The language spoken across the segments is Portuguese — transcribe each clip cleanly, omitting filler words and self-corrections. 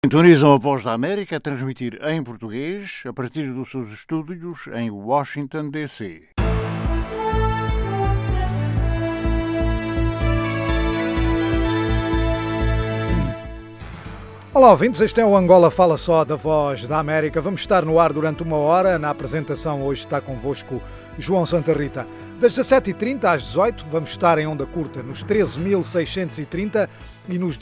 Sintonizam a Voz da América a transmitir em português a partir dos seus estúdios em Washington, D.C. Olá, ouvintes, este é o Angola Fala Só da Voz da América. Vamos estar no ar durante uma hora. Na apresentação hoje está convosco João Santa Rita. Das 17h30 às 18h vamos estar em onda curta nos 13.630 e nos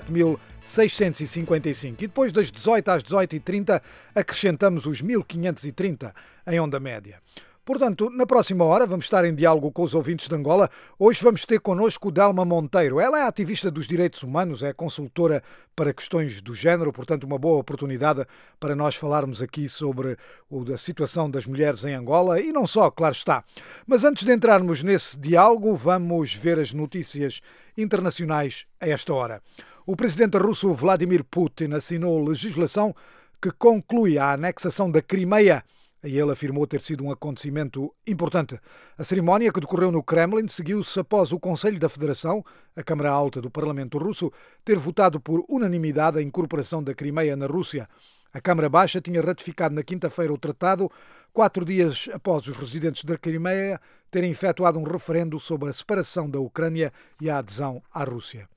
17.655. E depois das 18 às 18h30 acrescentamos os 1.530 em onda média. Portanto, na próxima hora vamos estar em diálogo com os ouvintes de Angola. Hoje vamos ter connosco Delma Monteiro. Ela é ativista dos direitos humanos, é consultora para questões do género, portanto uma boa oportunidade para nós falarmos aqui sobre a situação das mulheres em Angola e não só, claro está. Mas antes de entrarmos nesse diálogo, vamos ver as notícias internacionais a esta hora. O presidente russo Vladimir Putin assinou legislação que conclui a anexação da Crimeia. E ele afirmou ter sido um acontecimento importante. A cerimónia, que decorreu no Kremlin, seguiu-se após o Conselho da Federação, a Câmara Alta do Parlamento Russo, ter votado por unanimidade a incorporação da Crimeia na Rússia. A Câmara Baixa tinha ratificado na quinta-feira o tratado, 4 dias após os residentes da Crimeia terem efetuado um referendo sobre a separação da Ucrânia e a adesão à Rússia.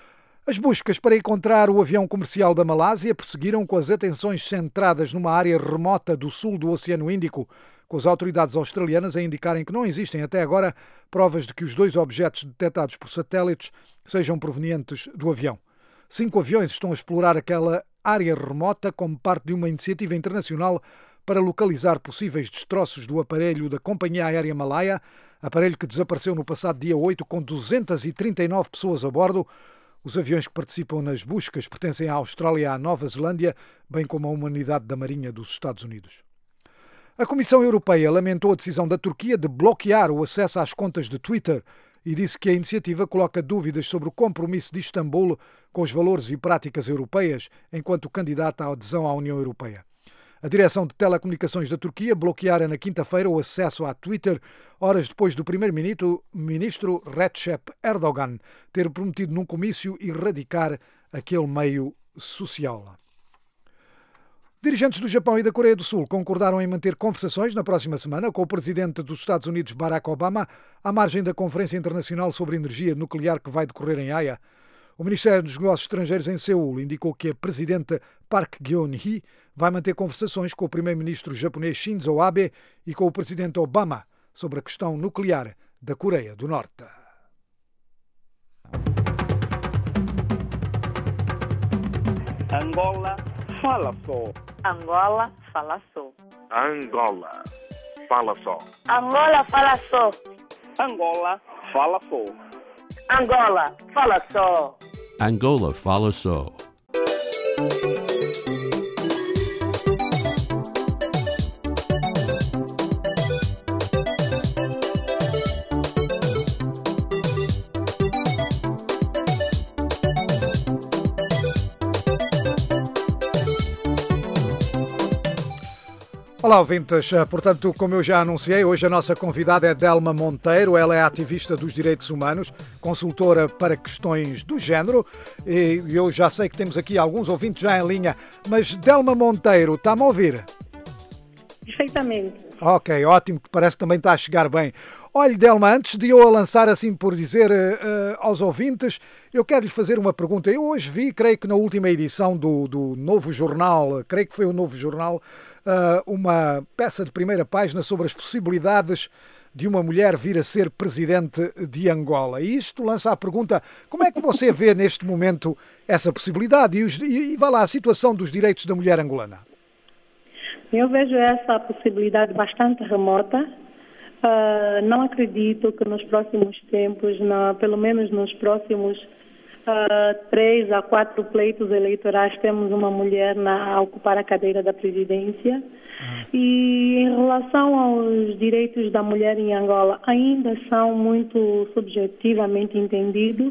As buscas para encontrar o avião comercial da Malásia prosseguiram com as atenções centradas numa área remota do sul do Oceano Índico, com as autoridades australianas a indicarem que não existem até agora provas de que os 2 objetos detectados por satélites sejam provenientes do avião. 5 aviões estão a explorar aquela área remota como parte de uma iniciativa internacional para localizar possíveis destroços do aparelho da Companhia Aérea Malaya, aparelho que desapareceu no passado dia 8 com 239 pessoas a bordo. Os aviões que participam nas buscas pertencem à Austrália e à Nova Zelândia, bem como a uma unidade da Marinha dos Estados Unidos. A Comissão Europeia lamentou a decisão da Turquia de bloquear o acesso às contas de Twitter e disse que a iniciativa coloca dúvidas sobre o compromisso de Istambul com os valores e práticas europeias enquanto candidata à adesão à União Europeia. A Direção de Telecomunicações da Turquia bloqueara na quinta-feira o acesso à Twitter, horas depois do primeiro-ministro Recep Erdogan ter prometido num comício erradicar aquele meio social. Dirigentes do Japão e da Coreia do Sul concordaram em manter conversações na próxima semana com o presidente dos Estados Unidos, Barack Obama, à margem da Conferência Internacional sobre Energia Nuclear que vai decorrer em Haia. O Ministério dos Negócios Estrangeiros em Seul indicou que a presidente Park Geun-hye vai manter conversações com o primeiro-ministro japonês Shinzo Abe e com o presidente Obama sobre a questão nuclear da Coreia do Norte. Angola fala só. Angola fala só. Angola fala só. Angola fala só. Angola fala só. Angola fala só. Angola fala só. Olá, ouvintes. Portanto, como eu já anunciei, hoje a nossa convidada é Delma Monteiro. Ela é ativista dos direitos humanos, consultora para questões do género. E eu já sei que temos aqui alguns ouvintes já em linha. Mas, Delma Monteiro, está-me a ouvir? Perfeitamente. Ok, ótimo, que parece que também está a chegar bem. Olha, Delma, antes de eu a lançar assim por dizer aos ouvintes, eu quero lhe fazer uma pergunta. Eu hoje vi, creio que na última edição do Novo Jornal, creio que foi o Novo Jornal, uma peça de primeira página sobre as possibilidades de uma mulher vir a ser presidente de Angola. E isto lança a pergunta, como é que você vê neste momento essa possibilidade e vá lá, a situação dos direitos da mulher angolana? Eu vejo essa possibilidade bastante remota. Não acredito que nos próximos tempos, pelo menos nos próximos 3 a 4 pleitos eleitorais, temos uma mulher a ocupar a cadeira da presidência. E em relação aos direitos da mulher em Angola, ainda são muito subjetivamente entendidos.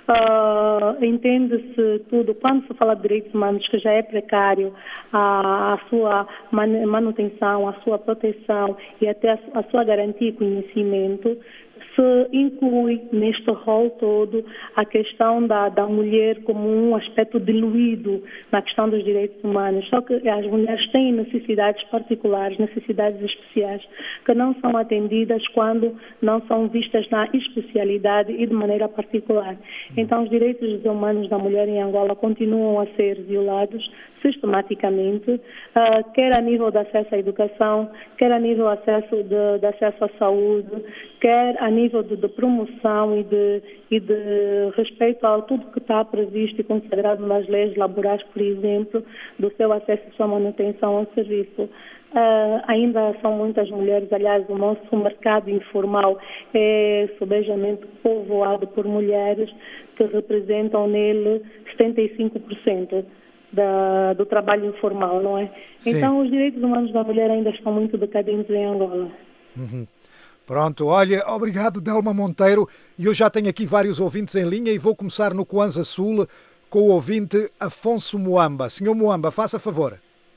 entende-se tudo, quando se fala de direitos humanos, que já é precário a sua manutenção, a sua proteção e até a sua garantia e conhecimento, se inclui neste rol todo a questão da mulher como um aspecto diluído na questão dos direitos humanos. Só que as mulheres têm necessidades particulares, necessidades especiais, que não são atendidas quando não são vistas na especialidade e de maneira particular. Então, os direitos humanos da mulher em Angola continuam a ser violados sistematicamente, quer a nível de acesso à educação, quer a nível de acesso à saúde, quer a nível de promoção e de respeito a tudo que está previsto e consagrado nas leis laborais, por exemplo, do seu acesso e sua manutenção ao serviço. Ainda são muitas mulheres, aliás, o nosso mercado informal é subejamente povoado por mulheres que representam nele 75%. Do trabalho informal, não é? Sim. Então, os direitos humanos da mulher ainda estão muito decadentes em Angola. Pronto, olha, obrigado, Delma Monteiro. E eu já tenho aqui vários ouvintes em linha e vou começar no Kwanza Sul com o ouvinte Afonso Muamba. Senhor Muamba, faça favor.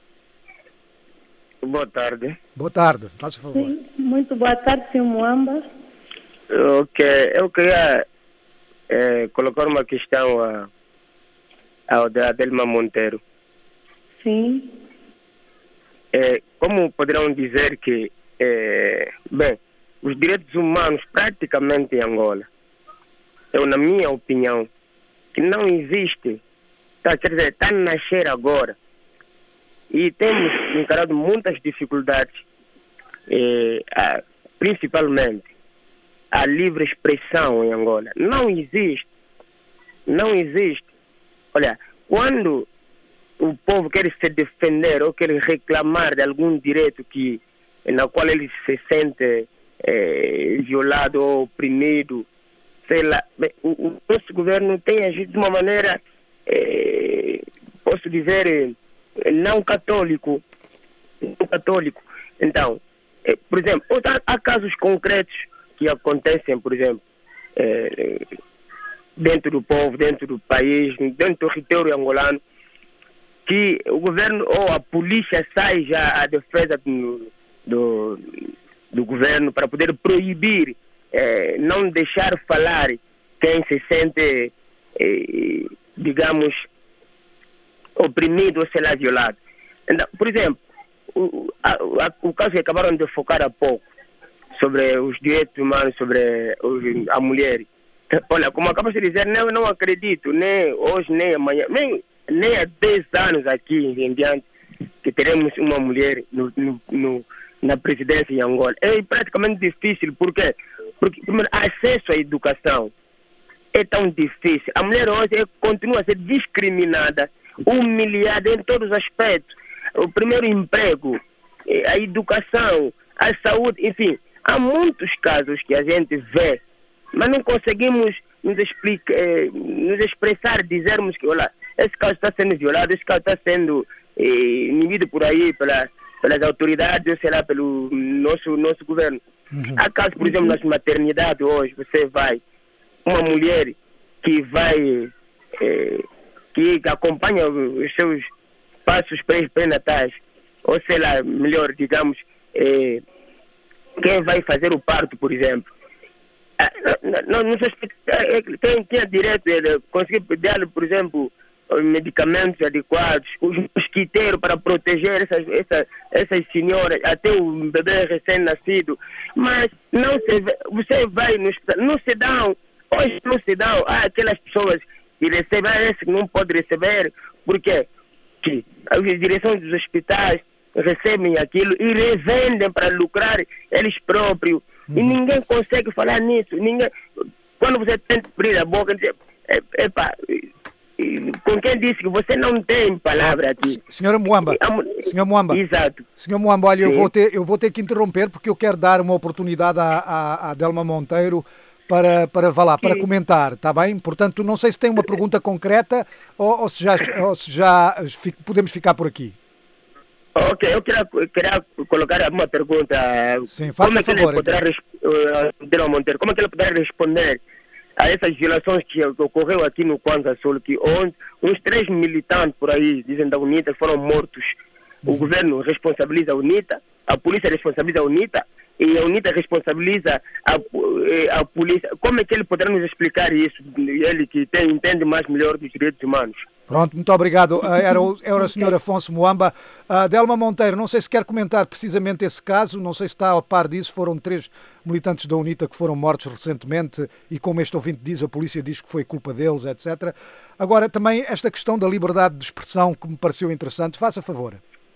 Boa tarde. Boa tarde, faça favor. Sim, muito boa tarde, senhor Muamba. Ok, eu queria colocar uma questão ao da Delma Monteiro. Sim. Como poderão dizer que, bem, os direitos humanos praticamente em Angola, na minha opinião, que não existe, quer dizer, está a nascer agora. E temos encarado muitas dificuldades, principalmente a livre expressão em Angola. Não existe. Olha, quando o povo quer se defender ou quer reclamar de algum direito na qual ele se sente violado ou oprimido, sei lá, o nosso governo tem agido de uma maneira, posso dizer, não católico. Então, por exemplo, há casos concretos que acontecem, por exemplo, dentro do povo, dentro do país, dentro do território angolano, que o governo ou a polícia sai já à defesa do governo para poder proibir, não deixar falar quem se sente, digamos, oprimido ou, sei lá, violado. Então, por exemplo, o caso que acabaram de focar há pouco sobre os direitos humanos, sobre a mulher. Olha, como acabo de dizer, eu não acredito, nem hoje, nem amanhã, nem há 10 anos aqui em diante, que teremos uma mulher na presidência em Angola. É praticamente difícil, porque primeiro, acesso à educação é tão difícil. A mulher hoje continua a ser discriminada, humilhada em todos os aspectos. O primeiro emprego, a educação, a saúde, enfim, há muitos casos que a gente vê, mas não conseguimos nos expressar, dizermos que, olha, esse caso está sendo violado, esse caso está sendo inibido por aí pelas autoridades, ou sei lá, pelo nosso governo. Há casos, por exemplo, nas maternidades hoje, você vai, uma mulher que vai, que acompanha os seus passos pré-natais, ou sei lá, melhor, digamos, quem vai fazer o parto, por exemplo. Não sei, quem tinha direito de conseguir pedir, por exemplo, medicamentos adequados, os mosquiteiros para proteger essas senhoras, até o bebê recém-nascido. Mas não se vê, você vai não se dão, hoje não se dão, aquelas pessoas que recebem, esse que não pode receber, porque que as direções dos hospitais recebem aquilo e revendem para lucrar eles próprios. E ninguém consegue falar nisso. Quando você tenta abrir a boca, diz, com quem disse que você não tem palavra aqui? Senhora Muamba, Exato. Senhor Muamba, olha, eu vou ter que interromper porque eu quero dar uma oportunidade à Delma Monteiro para comentar, está bem? Portanto, não sei se tem uma pergunta concreta ou se já podemos ficar por aqui. Ok, eu queria colocar uma pergunta. Sim, faça favor. Delma Monteiro, como é que ele poderá responder a essas violações que ocorreu aqui no Kwanza Sul, que onde uns 3 militantes por aí, dizem da UNITA, foram mortos. O governo responsabiliza a UNITA, a polícia responsabiliza a UNITA, e a UNITA responsabiliza a polícia. Como é que ele poderá nos explicar isso? Ele que entende mais melhor dos direitos humanos. Pronto, muito obrigado. Era o Sr. Afonso Muamba. Delma Monteiro, não sei se quer comentar precisamente esse caso, não sei se está a par disso, foram 3 militantes da UNITA que foram mortos recentemente e, como este ouvinte diz, a polícia diz que foi culpa deles, etc. Agora, também esta questão da liberdade de expressão que me pareceu interessante, faça favor.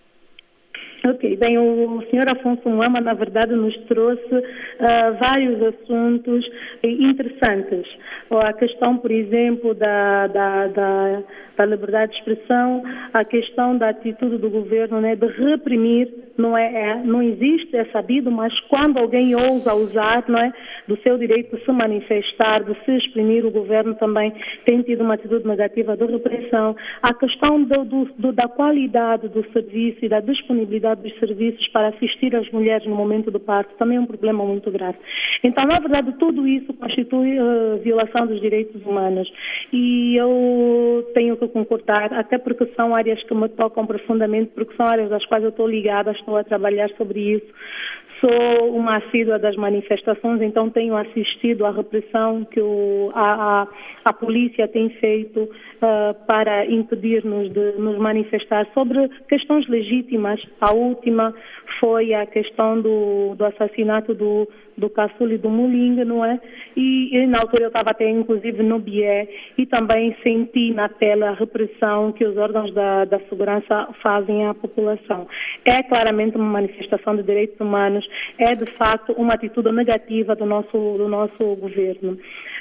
Ok, bem, o Sr. Afonso Muamba, na verdade, nos trouxe vários assuntos interessantes. A questão, por exemplo, da liberdade de expressão, a questão da atitude do governo, né, de reprimir, não existe, é sabido, mas quando alguém ousa usar, não é, do seu direito de se manifestar, de se exprimir, o governo também tem tido uma atitude negativa de repressão. A questão da qualidade do serviço e da disponibilidade dos serviços para assistir as mulheres no momento do parto também é um problema muito grave. Então, na verdade, tudo isso constitui violação dos direitos humanos. E eu tenho que concordar, até porque são áreas que me tocam profundamente, porque são áreas das quais eu estou ligada, estou a trabalhar sobre isso. Sou uma assídua das manifestações, então tenho assistido à repressão que a polícia tem feito para impedir-nos de nos manifestar sobre questões legítimas. A última foi a questão do assassinato do Caçula e do Mulinga, não é? E na altura eu estava até inclusive no BIE e também senti na pele a repressão que os órgãos da segurança fazem à população. É claramente uma manifestação de direitos humanos, é de facto uma atitude negativa do nosso governo.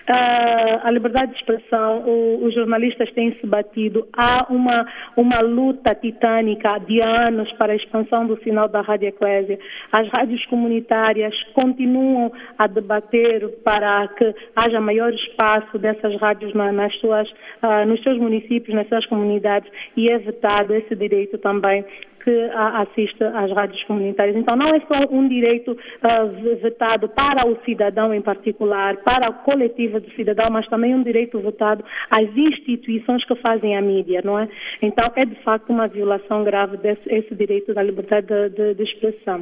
A liberdade de expressão, os jornalistas têm se batido, há uma luta titânica de anos para a expansão do sinal da Rádio Eclésia. As rádios comunitárias continuam a debater para que haja maior espaço dessas rádios nos seus municípios, nas suas comunidades, e é vetado esse direito também que assiste às rádios comunitárias. Então, não é só um direito vetado para o cidadão em particular, para a coletiva do cidadão, mas também um direito vetado às instituições que fazem a mídia, não é? Então, é de facto uma violação grave desse direito da liberdade de expressão.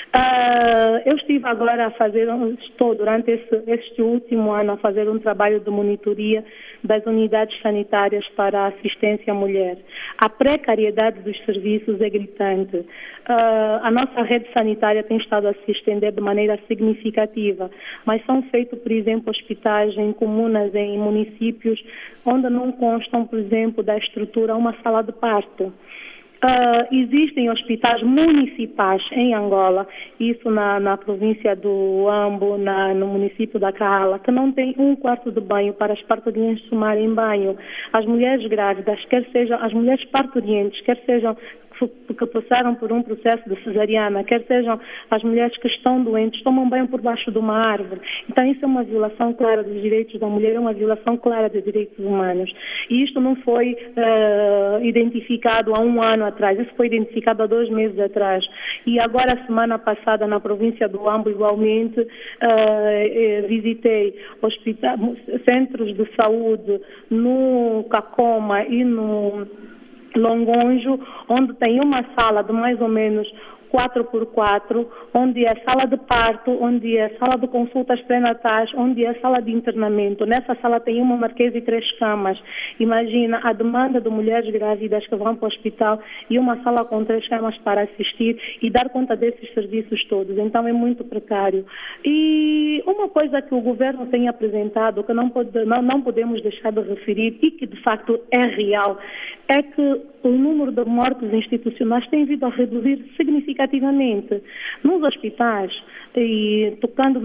Eu estive agora estou durante este último ano a fazer um trabalho de monitoria das unidades sanitárias para a assistência à mulher. A precariedade dos serviços é gritante. A nossa rede sanitária tem estado a se estender de maneira significativa, mas são feitos, por exemplo, hospitais em comunas, em municípios, onde não constam, por exemplo, da estrutura uma sala de parto. Existem hospitais municipais em Angola, isso na província do Ambo, no município da Cala, que não tem um quarto de banho para as parturientes tomarem banho. As mulheres grávidas, quer sejam as mulheres parturientes, quer sejam que passaram por um processo de cesariana, quer sejam as mulheres que estão doentes, tomam banho por baixo de uma árvore. Então isso é uma violação clara dos direitos da mulher, é uma violação clara dos direitos humanos. E isto não foi identificado há um ano atrás, isso foi identificado há 2 meses atrás. E agora, a semana passada, na província do Ambo, igualmente, visitei centros de saúde no Cacoma e no Longonjo, onde tem uma sala de mais ou menos 4x4, onde é sala de parto, onde é sala de consultas pré-natais, onde é sala de internamento. Nessa sala tem uma marquesa e 3 camas. Imagina a demanda de mulheres grávidas que vão para o hospital e uma sala com 3 camas para assistir e dar conta desses serviços todos. Então é muito precário. E uma coisa que o governo tem apresentado, que não podemos deixar de referir e que de facto é real, é que o número de mortes institucionais tem vindo a reduzir significativamente. Nos hospitais, e tocando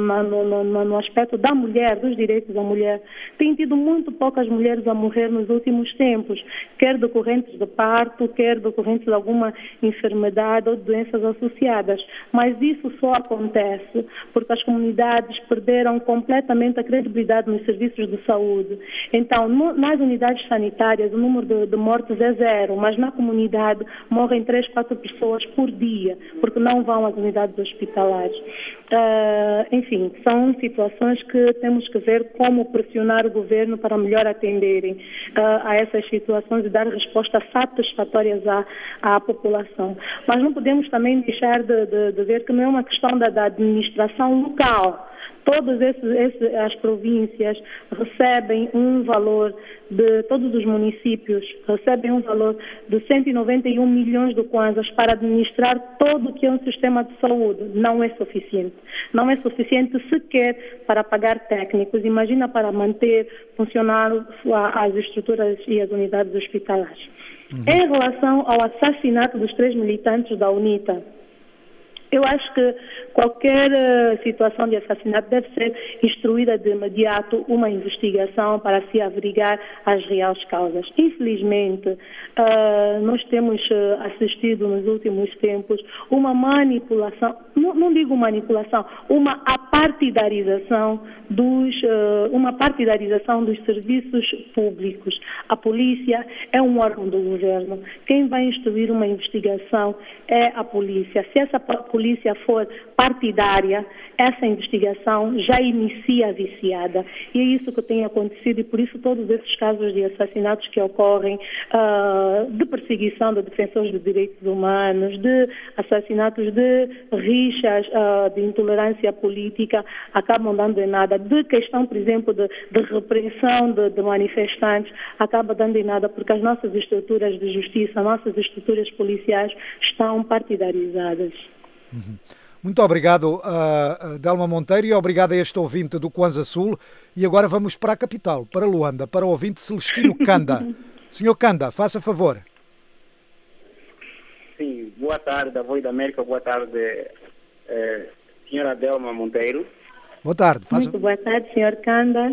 no aspecto da mulher, dos direitos da mulher, tem tido muito poucas mulheres a morrer nos últimos tempos, quer decorrentes de parto, quer decorrentes de alguma enfermidade ou doenças associadas. Mas isso só acontece porque as comunidades perderam completamente a credibilidade nos serviços de saúde. Então, nas unidades sanitárias, o número de mortes é 0, mas na comunidade morrem 3, 4 pessoas por dia, porque não vão às unidades hospitalares. Enfim, são situações que temos que ver como pressionar o governo para melhor atenderem a essas situações e dar respostas satisfatórias à população. Mas não podemos também deixar de ver que não é uma questão da administração local. Todas as províncias recebem um valor todos os municípios recebem um valor de 191 milhões de kwanzas para administrar todo o que é um sistema de saúde. Não é suficiente. Não é suficiente sequer para pagar técnicos. Imagina para manter funcionando as estruturas e as unidades hospitalares. Em relação ao assassinato dos 3 militantes da UNITA, eu acho que qualquer situação de assassinato deve ser instruída de imediato uma investigação para se averiguar as reais causas. Infelizmente, nós temos assistido nos últimos tempos uma manipulação, não digo manipulação, uma apartidarização dos serviços públicos. A polícia é um órgão do governo. Quem vai instruir uma investigação é a polícia. Se essa polícia for partidária, essa investigação já inicia viciada. E é isso que tem acontecido e por isso todos esses casos de assassinatos que ocorrem, de perseguição de defensores de direitos humanos, de assassinatos de rixas, de intolerância política, acabam dando em nada. De questão, por exemplo, de repressão de manifestantes, acaba dando em nada porque as nossas estruturas de justiça, nossas estruturas policiais estão partidarizadas. Muito obrigado, Delma Monteiro, e obrigado a este ouvinte do Kwanza Sul. E agora vamos para a capital, para Luanda, para o ouvinte Celestino Kanda. Senhor Kanda, faça favor. Sim, boa tarde, a Voz da América, boa tarde, senhora Delma Monteiro. Boa tarde. Muito boa tarde, senhor Kanda.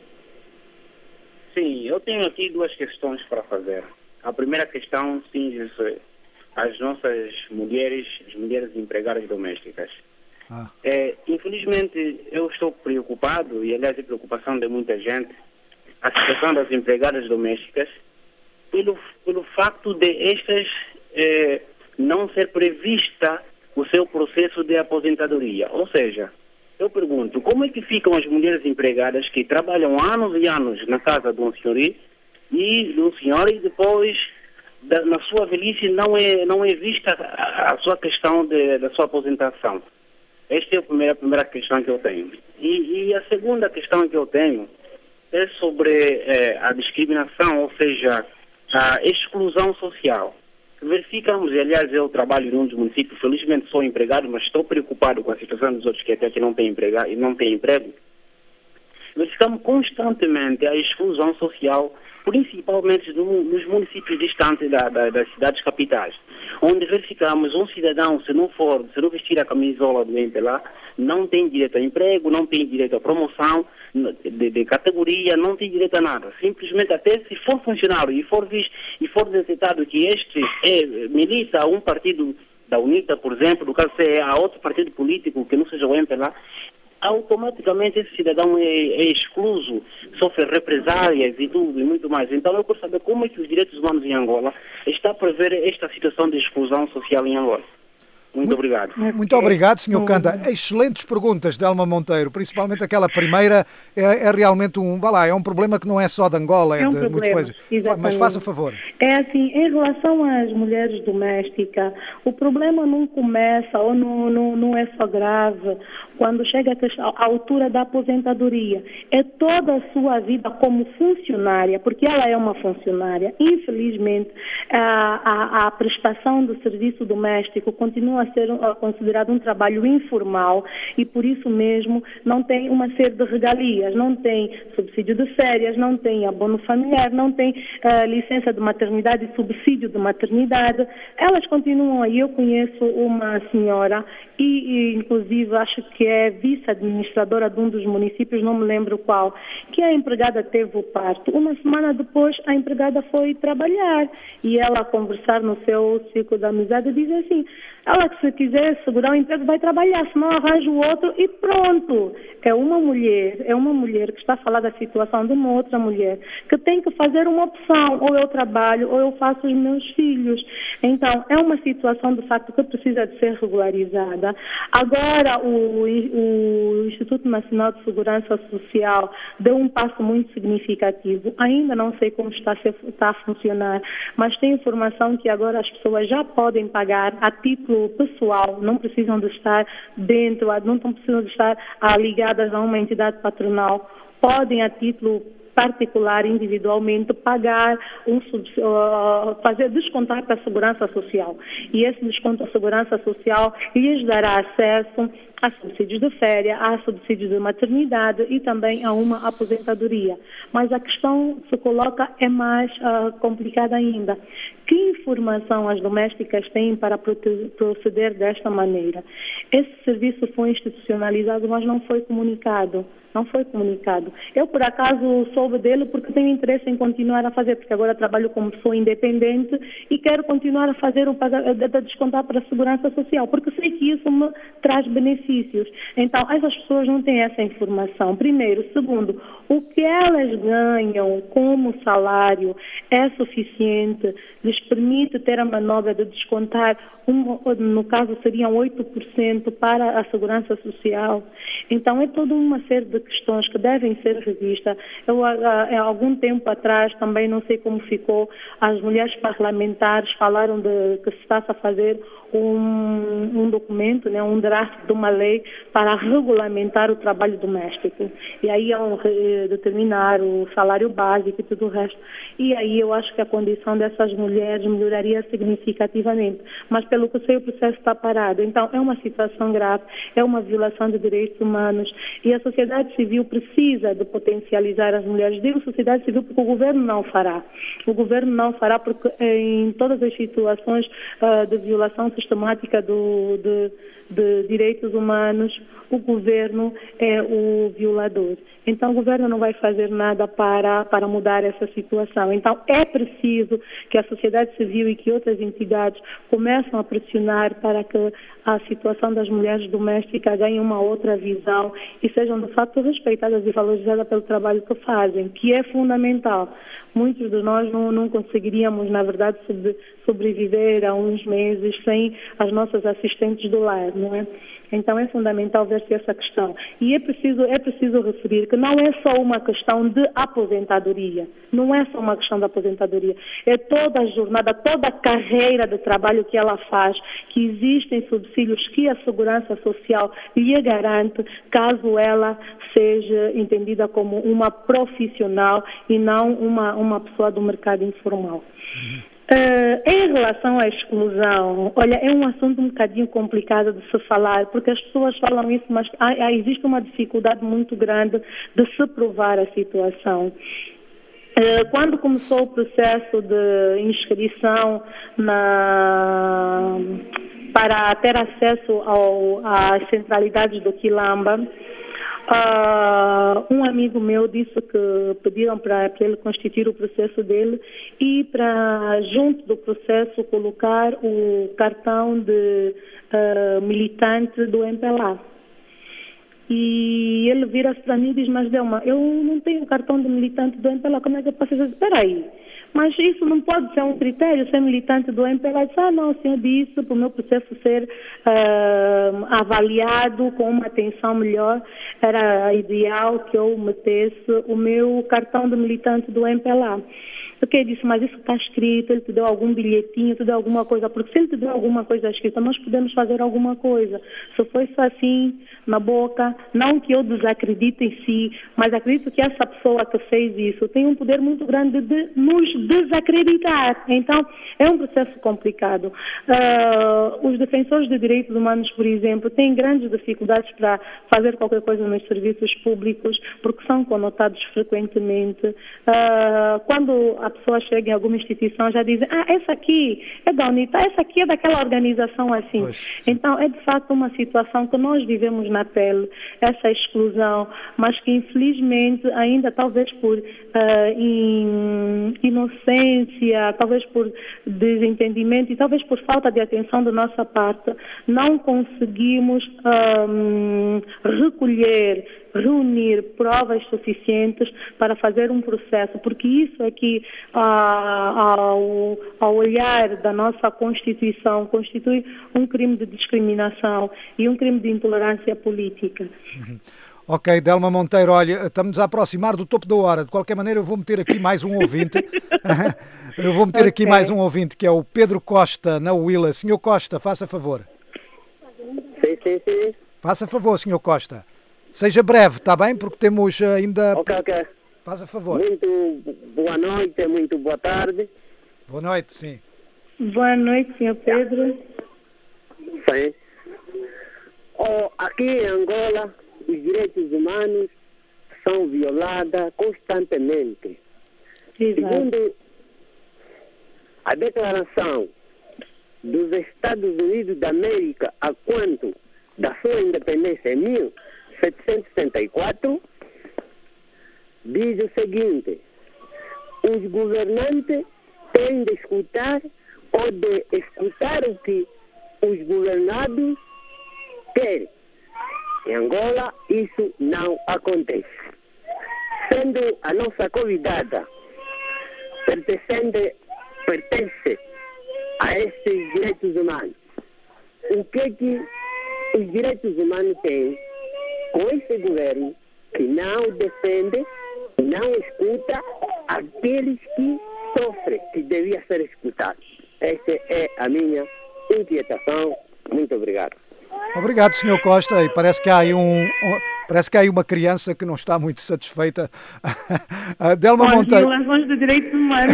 Sim, eu tenho aqui 2 questões para fazer. A primeira questão cinge-se às nossas mulheres, as mulheres empregadas domésticas. Infelizmente, eu estou preocupado, e aliás é preocupação de muita gente, a situação das empregadas domésticas, pelo facto de estas não ser prevista o seu processo de aposentadoria. Ou seja, eu pergunto, como é que ficam as mulheres empregadas que trabalham anos e anos na casa de um senhor e depois na sua velhice não é vista a sua questão da sua aposentação? Esta é a primeira questão que eu tenho. E a segunda questão que eu tenho é sobre a discriminação, ou seja, a exclusão social. Verificamos, e aliás eu trabalho em um dos municípios, felizmente sou empregado, mas estou preocupado com a situação dos outros que até que não têm emprego. Verificamos constantemente a exclusão social, principalmente nos municípios distantes das cidades capitais, onde verificamos um cidadão, se não vestir a camisola do MPLA, não tem direito a emprego, não tem direito a promoção de categoria, não tem direito a nada. Simplesmente, até se for funcionário e for detectado que este milita a um partido da UNITA, por exemplo, no caso se é a outro partido político que não seja o MPLA, automaticamente esse cidadão é excluso, sofre represálias e tudo e muito mais. Então eu quero saber como é que os direitos humanos em Angola está a prever esta situação de exclusão social em Angola. Muito obrigado. Muito obrigado, Sr. Kanda. Excelentes perguntas, Delma Monteiro. Principalmente aquela primeira é realmente é um problema que não é só de Angola, é de muitos países. Exatamente. Mas faça favor. É assim, em relação às mulheres domésticas, o problema não começa ou não é só grave quando chega à altura da aposentadoria. É toda a sua vida como funcionária, porque ela é uma funcionária. Infelizmente, a prestação do serviço doméstico continua a ser considerado um trabalho informal e por isso mesmo não tem uma série de regalias, não tem subsídio de férias, não tem abono familiar, não tem licença de maternidade e subsídio de maternidade. Elas continuam aí. Eu conheço uma senhora e inclusive acho que é vice-administradora de um dos municípios, não me lembro qual, que a empregada teve o parto. Uma semana depois a empregada foi trabalhar e ela a conversar no seu ciclo de amizade diz assim: Ela, que se quiser segurar o emprego, vai trabalhar, senão arranja o outro e pronto. É uma mulher que está a falar da situação de uma outra mulher, que tem que fazer uma opção, ou eu trabalho, ou eu faço os meus filhos. Então, é uma situação, de facto, que precisa de ser regularizada. Agora, o Instituto Nacional de Segurança Social deu um passo muito significativo. Ainda não sei como está a funcionar, mas tenho informação que agora as pessoas já podem pagar a título pessoal, não precisam de estar dentro, não precisam de estar ligadas a uma entidade patronal, podem a título particular, individualmente, pagar fazer descontar para a Segurança Social. E esse desconto à Segurança Social lhes dará acesso a subsídios de férias, a subsídios de maternidade e também a uma aposentadoria. Mas a questão que se coloca é mais complicada ainda. Que informação as domésticas têm para proceder desta maneira? Esse serviço foi institucionalizado, mas não foi comunicado. Eu, por acaso, soube dele porque tenho interesse em continuar a fazer, porque agora trabalho como pessoa independente e quero continuar a fazer descontar para a Segurança Social, porque sei que isso me traz benefícios. Então, essas pessoas não têm essa informação. Primeiro. Segundo, o que elas ganham como salário é suficiente, lhes permite ter a manobra de descontar, no caso seriam 8% para a Segurança Social. Então, é toda uma série de questões que devem ser revistas. Há algum tempo atrás, também não sei como ficou, as mulheres parlamentares falaram de que se está a fazer um documento, um draft de uma lei para regulamentar o trabalho doméstico. E aí iam determinar o salário básico e tudo o resto. E aí eu acho que a condição dessas mulheres melhoraria significativamente. Mas pelo que sei, o processo está parado. Então é uma situação grave, é uma violação de direitos humanos e a sociedade civil precisa de potencializar as mulheres. Digo sociedade civil porque o governo não fará. O governo não fará porque em todas as situações de violação sistemática de direitos humanos, o governo é o violador. Então o governo não vai fazer nada para mudar essa situação. Então é preciso que a sociedade civil e que outras entidades comecem a pressionar para que a situação das mulheres domésticas ganhe uma outra visão e sejam de facto respeitadas e valorizadas pelo trabalho que fazem, que é fundamental. Muitos de nós não conseguiríamos, na verdade, sobreviver a uns meses sem as nossas assistentes do lar, não é? Então é fundamental ver-se essa questão. E é preciso referir que não é só uma questão de aposentadoria. Não é só uma questão de aposentadoria. É toda a jornada, toda a carreira de trabalho que ela faz, que existem subsídios que a Segurança Social lhe garante, caso ela seja entendida como uma profissional e não uma pessoa do mercado informal. Em relação à exclusão, olha, é um assunto um bocadinho complicado de se falar, porque as pessoas falam isso, mas existe uma dificuldade muito grande de se provar a situação. Quando começou o processo de inscrição para ter acesso às centralidades do Quilamba, um amigo meu disse que pediram para ele constituir o processo dele e para, junto do processo, colocar o cartão de militante do MPLA. E ele vira-se para mim e diz, mas Delma, eu não tenho cartão de militante do MPLA, como é que eu posso fazer? Espera aí. Mas isso não pode ser um critério, ser militante do MPLA. Disse, não, o senhor disse, para o meu processo ser avaliado com uma atenção melhor, era ideal que eu metesse o meu cartão de militante do MPLA. Porque ele disse, mas isso está escrito, ele te deu algum bilhetinho, te deu alguma coisa, porque se ele te deu alguma coisa escrita, nós podemos fazer alguma coisa. Se foi só assim, na boca, não que eu desacredite em si, mas acredito que essa pessoa que fez isso tem um poder muito grande de nos desacreditar. Então, é um processo complicado. Os defensores de direitos humanos, por exemplo, têm grandes dificuldades para fazer qualquer coisa nos serviços públicos, porque são conotados frequentemente. Quando a pessoa chega em alguma instituição já dizem, essa aqui é da UNITA, essa aqui é daquela organização assim. Então, é de facto uma situação que nós vivemos na pele, essa exclusão, mas que infelizmente ainda talvez por inocência, talvez por desentendimento e talvez por falta de atenção da nossa parte, não conseguimos reunir provas suficientes para fazer um processo, porque isso aqui, ao olhar da nossa Constituição, constitui um crime de discriminação e um crime de intolerância política. Ok, Delma Monteiro, olha, estamos a aproximar do topo da hora. De qualquer maneira, eu vou meter aqui mais um ouvinte. Aqui mais um ouvinte, que é o Pedro Costa, na Willa. Senhor Costa, faça favor. Sim. Faça favor, senhor Costa. Seja breve, está bem? Porque temos ainda... Ok. Faça favor. Muito boa noite, muito boa tarde. Boa noite, sim. Boa noite, senhor Pedro. Sim. Aqui em Angola, os direitos humanos são violados constantemente. Exato. Segundo a declaração dos Estados Unidos da América a quanto da sua independência em 1764, diz o seguinte: os governantes têm de escutar ou de escutar o que os governados querem. Em Angola, isso não acontece. Sendo a nossa convidada pertence a esses direitos humanos, o que os direitos humanos têm com esse governo que não defende, não escuta aqueles que sofrem, que deviam ser escutados? Essa é a minha inquietação. Muito obrigado. Obrigado, Sr. Costa. E parece que há aí uma criança que não está muito satisfeita. Delma Monteiro. Violações de direitos humanos.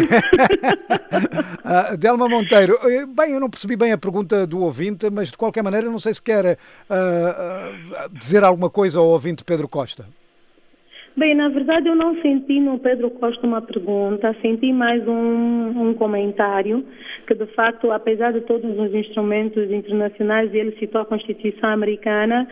Delma Monteiro. Bem, eu não percebi bem a pergunta do ouvinte, mas de qualquer maneira não sei se quer dizer alguma coisa ao ouvinte Pedro Costa. Bem, na verdade eu não senti no Pedro Costa uma pergunta, senti mais um comentário, que de facto, apesar de todos os instrumentos internacionais, e ele citou a Constituição americana,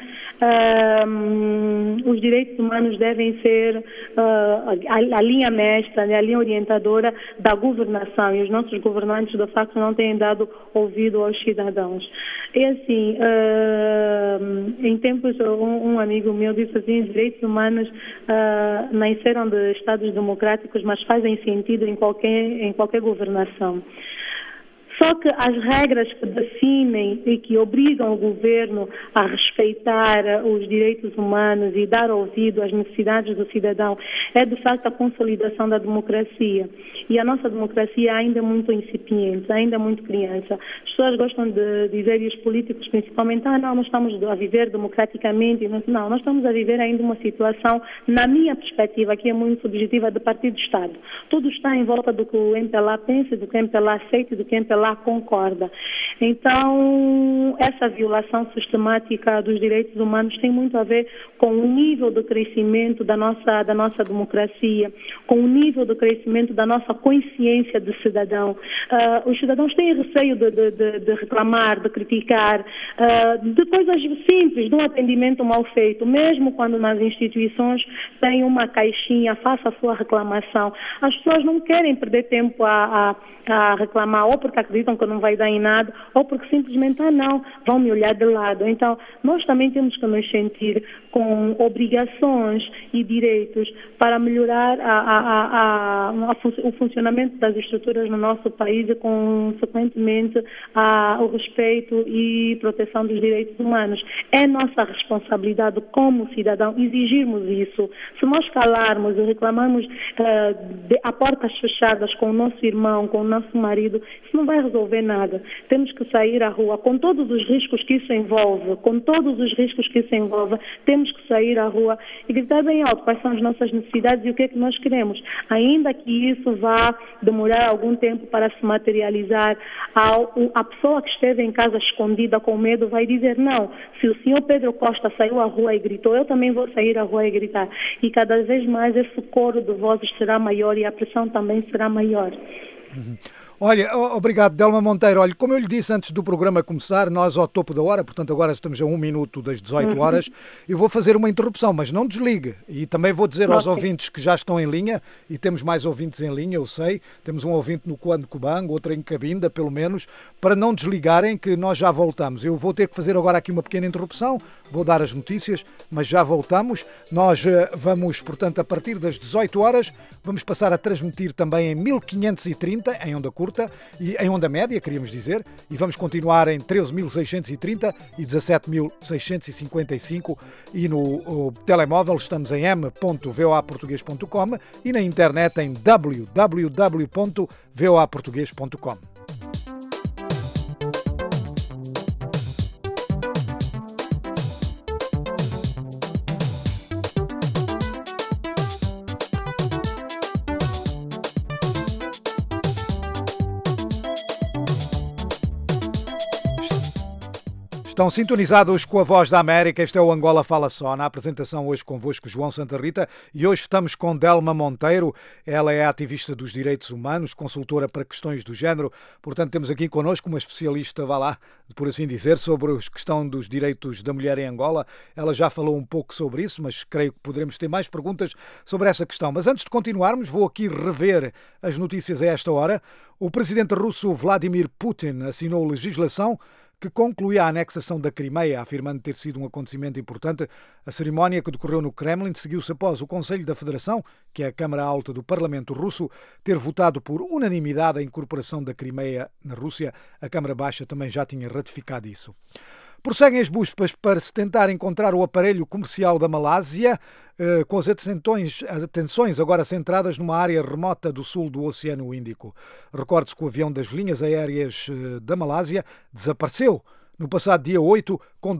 os direitos humanos devem ser a linha mestra, a linha orientadora da governação, e os nossos governantes de facto não têm dado ouvido aos cidadãos. E assim, em tempos, um amigo meu disse assim, os direitos humanos nasceram de Estados democráticos, mas fazem sentido em qualquer governação. Só que as regras que definem e que obrigam o governo a respeitar os direitos humanos e dar ouvido às necessidades do cidadão é, de facto, a consolidação da democracia. E a nossa democracia é ainda muito incipiente, ainda muito criança. As pessoas gostam de dizer, e os políticos principalmente, não, nós estamos a viver democraticamente. Não, nós estamos a viver ainda uma situação, na minha perspectiva, que é muito subjetiva, de partido-Estado. Tudo está em volta do que o MPLA pensa, do que o MPLA aceita e do que o MPLA concorda. Então, essa violação sistemática dos direitos humanos tem muito a ver com o nível de crescimento da nossa democracia, com o nível de crescimento da nossa consciência de cidadão. Os cidadãos têm receio de reclamar, de criticar, de coisas simples, de um atendimento mal feito, mesmo quando nas instituições tem uma caixinha, faça a sua reclamação. As pessoas não querem perder tempo a reclamar, ou porque acreditam que não vai dar em nada, ou porque simplesmente, não, vão me olhar de lado. Então, nós também temos que nos sentir com obrigações e direitos para melhorar o funcionamento das estruturas no nosso país e, consequentemente, o respeito e proteção dos direitos humanos. É nossa responsabilidade como cidadão exigirmos isso. Se nós calarmos e reclamarmos a portas fechadas com o nosso irmão, com o nosso marido, isso não vai resolver nada. Temos que sair à rua, com todos os riscos que isso envolve, temos que sair à rua e gritar bem alto quais são as nossas necessidades e o que é que nós queremos. Ainda que isso vá demorar algum tempo para se materializar, a pessoa que esteve em casa escondida com medo vai dizer, não, se o senhor Pedro Costa saiu à rua e gritou, eu também vou sair à rua e gritar. E cada vez mais esse coro de vozes será maior e a pressão também será maior. Olha, obrigado, Delma Monteiro. Olha, como eu lhe disse antes do programa começar, nós ao topo da hora, portanto agora estamos a 1 minuto das 18 horas, eu vou fazer uma interrupção, mas não desligue. E também vou dizer aos ouvintes que já estão em linha, e temos mais ouvintes em linha, eu sei, temos um ouvinte no Cuando Cubango, outro em Cabinda, pelo menos, para não desligarem, que nós já voltamos. Eu vou ter que fazer agora aqui uma pequena interrupção, vou dar as notícias, mas já voltamos. Nós vamos, portanto, a partir das 18 horas, vamos passar a transmitir também em 1530, em onda curta, e em onda média, queríamos dizer, e vamos continuar em 13.630 e 17.655, e no telemóvel estamos em m.voaportugues.com e na internet em www.voaportugues.com. Estão sintonizados com a Voz da América, este é o Angola Fala Só. Na apresentação hoje convosco João Santa Rita e hoje estamos com Delma Monteiro. Ela é ativista dos direitos humanos, consultora para questões do género. Portanto, temos aqui connosco uma especialista, vá lá, por assim dizer, sobre a questão dos direitos da mulher em Angola. Ela já falou um pouco sobre isso, mas creio que poderemos ter mais perguntas sobre essa questão. Mas antes de continuarmos, vou aqui rever as notícias a esta hora. O presidente russo Vladimir Putin assinou legislação que conclui a anexação da Crimeia, afirmando ter sido um acontecimento importante. A cerimónia que decorreu no Kremlin seguiu-se após o Conselho da Federação, que é a Câmara Alta do Parlamento russo, ter votado por unanimidade a incorporação da Crimeia na Rússia. A Câmara Baixa também já tinha ratificado isso. Prosseguem as buscas para se tentar encontrar o aparelho comercial da Malásia, com as atenções agora centradas numa área remota do sul do Oceano Índico. Recorde-se que o avião das linhas aéreas da Malásia desapareceu no passado dia 8, com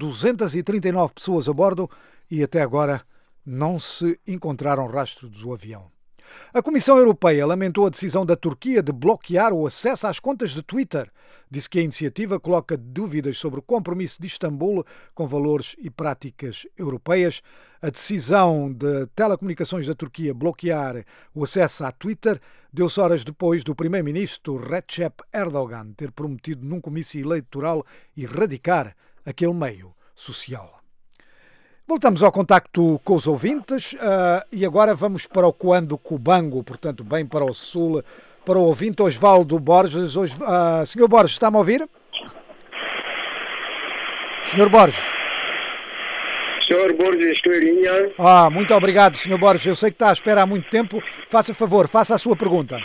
239 pessoas a bordo, e até agora não se encontraram rastros do avião. A Comissão Europeia lamentou a decisão da Turquia de bloquear o acesso às contas de Twitter. Disse que a iniciativa coloca dúvidas sobre o compromisso de Istambul com valores e práticas europeias. A decisão de Telecomunicações da Turquia bloquear o acesso à Twitter deu-se horas depois do primeiro-ministro Recep Erdogan ter prometido num comício eleitoral erradicar aquele meio social. Voltamos ao contacto com os ouvintes e agora vamos para o Cuando Cubango, portanto bem para o sul, para o ouvinte Osvaldo Borges. Senhor Borges, está-me a ouvir? Senhor Borges. Senhor Borges, estou em linha. Muito obrigado, Senhor Borges. Eu sei que está à espera há muito tempo. Faça favor, faça a sua pergunta.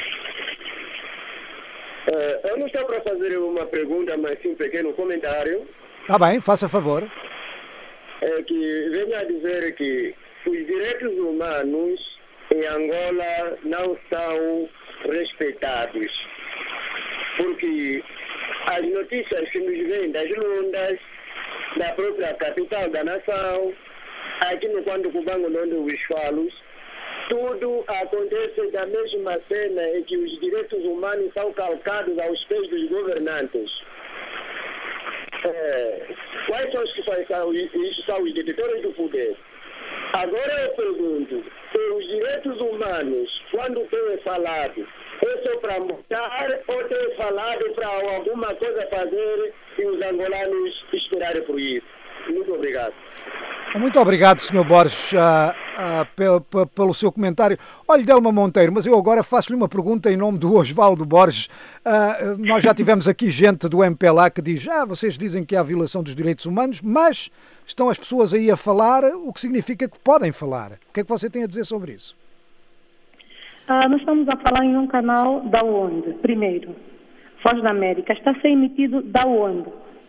Eu não estou para fazer uma pergunta, mas sim um pequeno comentário. Está bem, faça favor. Que venho a dizer que os direitos humanos em Angola não são respeitados, porque as notícias que nos vêm das lundas, da própria capital da nação, aqui no Cuando Cubango, onde eu vos falo, tudo acontece da mesma cena em que os direitos humanos são calcados aos pés dos governantes. Quais são os que são os detentores do poder? Agora eu pergunto, os direitos humanos, quando tem falado, é só para mudar ou tem falado para alguma coisa fazer e os angolanos esperarem por isso? Muito obrigado. Muito obrigado, Sr. Borges, pelo seu comentário. Olha, Delma Monteiro, mas eu agora faço-lhe uma pergunta em nome do Osvaldo Borges. Nós já tivemos aqui gente do MPLA que diz, vocês dizem que há violação dos direitos humanos, mas estão as pessoas aí a falar, o que significa que podem falar. O que é que você tem a dizer sobre isso? Nós estamos a falar em um canal da onde? Primeiro, Voz da América. Está a ser emitido da onde?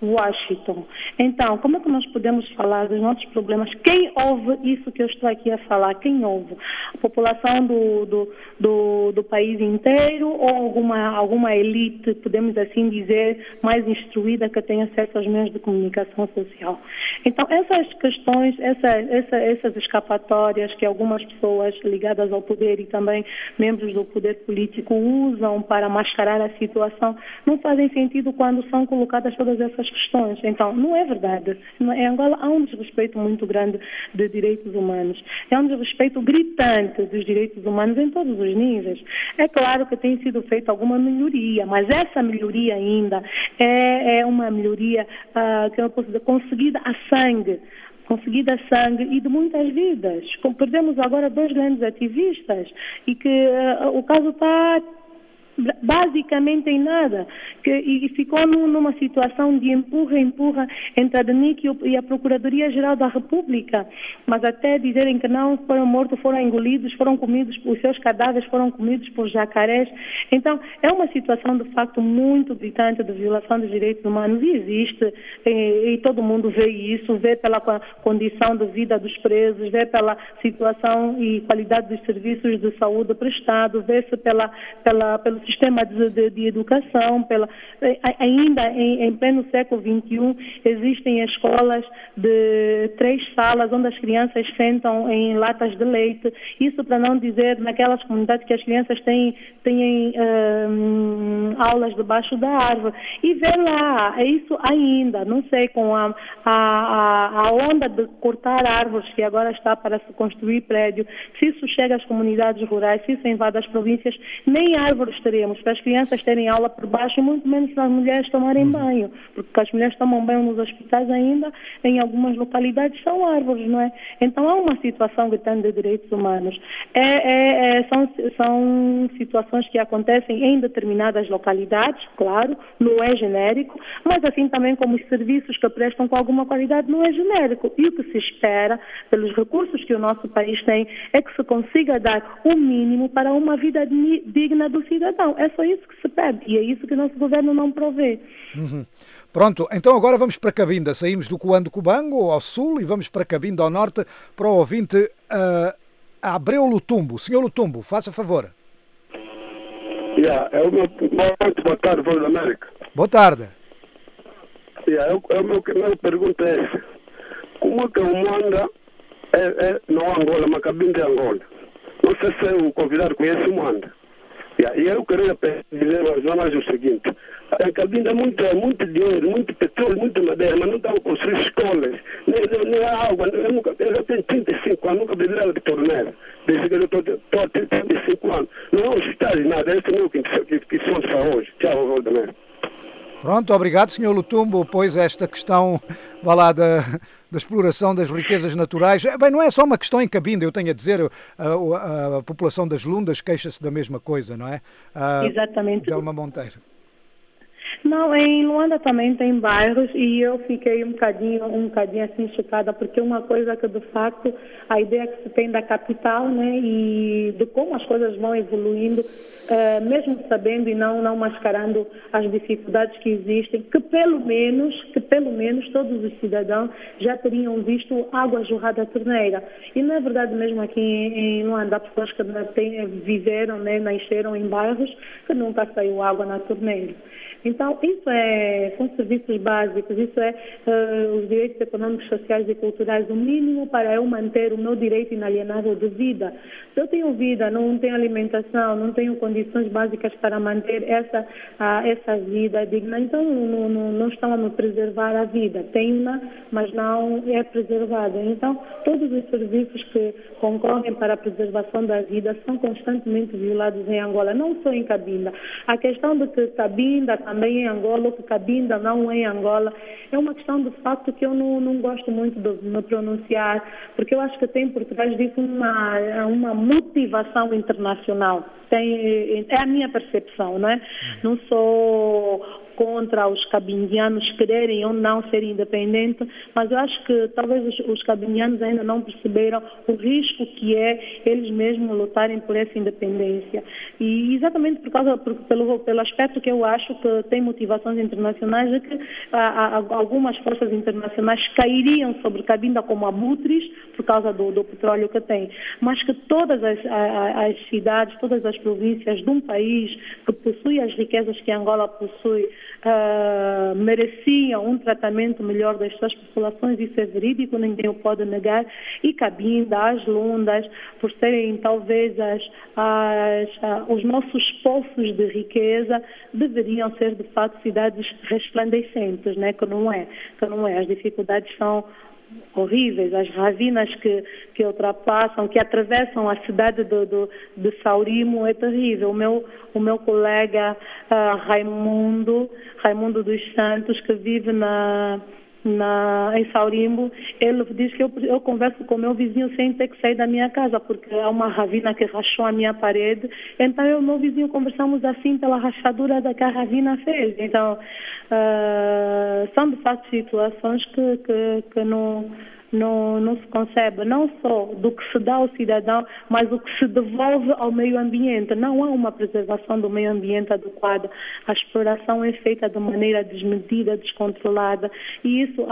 Washington. Então, como é que nós podemos falar dos nossos problemas? Quem ouve isso que eu estou aqui a falar? Quem ouve? A população do país inteiro ou alguma elite, podemos assim dizer, mais instruída que tem acesso aos meios de comunicação social? Então, essas questões, essas escapatórias que algumas pessoas ligadas ao poder e também membros do poder político usam para mascarar a situação, não fazem sentido quando são colocadas todas essas questões. Então, não é verdade. Em Angola há um desrespeito muito grande de direitos humanos. É um desrespeito gritante dos direitos humanos em todos os níveis. É claro que tem sido feita alguma melhoria, mas essa melhoria ainda é uma melhoria que eu posso dizer, conseguida a sangue e de muitas vidas. Perdemos agora 2 grandes ativistas e que o caso está basicamente em nada, e ficou numa situação de empurra entre a DENIC e a Procuradoria-Geral da República, mas até dizerem que não foram mortos, foram engolidos, foram comidos, os seus cadáveres foram comidos por jacarés. Então, é uma situação de facto muito gritante de violação dos direitos humanos, e existe, e todo mundo vê isso, vê pela condição de vida dos presos, vê pela situação e qualidade dos serviços de saúde prestados, vê-se pelo sistema de educação, ainda em pleno século XXI, existem escolas de 3 salas onde as crianças sentam em latas de leite, isso para não dizer naquelas comunidades que as crianças têm aulas debaixo da árvore, e vê lá, é isso ainda, não sei, com a onda de cortar árvores que agora está para se construir prédio, se isso chega às comunidades rurais, se isso invade as províncias, nem árvores teremos para as crianças terem aula por baixo e muito menos para as mulheres tomarem banho, porque as mulheres tomam banho nos hospitais ainda, em algumas localidades são árvores, não é? Então há uma situação gritante de direitos humanos. São situações que acontecem em determinadas localidades, claro, não é genérico, mas assim também como os serviços que prestam com alguma qualidade não é genérico. E o que se espera, pelos recursos que o nosso país tem, é que se consiga dar o mínimo para uma vida digna do cidadão. É só isso que se pede e é isso que o nosso governo não provê. Pronto, então agora vamos para Cabinda. Saímos do Cubango ao sul e vamos para Cabinda ao norte para o ouvinte Abreu Lutumbo. Senhor Lutumbo, faça favor. Boa tarde, Voz da América. Boa tarde. Minha pergunta é essa. Como é que o Moanda não Angola, mas Cabinda é Angola? Não sei se o convidado conhece o Moanda. E eu queria dizer aos jornais o seguinte: em Cabinda é muito dinheiro, muito petróleo, muito madeira, mas não estão a construir escolas, nem água. Eu já tenho 35 anos, nunca bebi água de torneira, desde que eu estou a ter 35 anos. Não há hospitais, nada, esse é o meu que sonsa hoje. Tchau, Valdemar. Pronto, obrigado, Sr. Lutumbo. Pois esta questão, vá lá, da exploração das riquezas naturais. Bem, não é só uma questão em Cabinda, eu tenho a dizer, a população das Lundas queixa-se da mesma coisa, não é? Exatamente. Delma Monteiro. Não, em Luanda também tem bairros e eu fiquei um bocadinho assim chocada, porque uma coisa que de facto a ideia que se tem da capital, né, e de como as coisas vão evoluindo, mesmo sabendo e não mascarando as dificuldades que existem, que pelo menos todos os cidadãos já teriam visto água jorrar da torneira. E na verdade mesmo aqui em Luanda há pessoas que viveram, né, nasceram em bairros que nunca saiu água na torneira. Então, isso são serviços básicos, isso os direitos econômicos, sociais e culturais, o mínimo para eu manter o meu direito inalienável de vida. Se eu tenho vida, não tenho alimentação, não tenho condições básicas para manter essa vida digna, então não estão a me preservar a vida. Tenho-na, mas não é preservada. Então, todos os serviços que concorrem para a preservação da vida são constantemente violados em Angola, não só em Cabinda. A questão de que Cabinda também em Angola, ou que Cabinda não é em Angola, é uma questão de facto que eu não gosto muito de me pronunciar, porque eu acho que tem por trás disso uma motivação internacional. É a minha percepção, não é? Não sou contra os cabindianos quererem ou não ser independentes, mas eu acho que talvez os cabindianos ainda não perceberam o risco que é eles mesmos lutarem por essa independência. E exatamente pelo aspecto que eu acho que tem motivações internacionais, é que algumas forças internacionais cairiam sobre Cabinda como abutres por causa do petróleo que tem, mas que todas as cidades, todas as províncias de um país que possui as riquezas que Angola possui, mereciam um tratamento melhor das suas populações. Isso é verídico, ninguém o pode negar. E Cabinda, as Lundas, por serem talvez os nossos poços de riqueza, deveriam ser de fato cidades resplandecentes, né? Que não é. As dificuldades são horríveis, as ravinas que ultrapassam, que atravessam a cidade de Saurimo é terrível. O meu colega Raimundo dos Santos, que vive em Saurimo, ele diz que eu converso com o meu vizinho sem ter que sair da minha casa, porque há uma ravina que rachou a minha parede, então eu e o meu vizinho conversamos assim pela rachadura que a ravina fez. Então, são de fato situações que não se concebe, não só do que se dá ao cidadão, mas o que se devolve ao meio ambiente. Não há uma preservação do meio ambiente adequada. A exploração é feita de maneira desmedida, descontrolada, e isso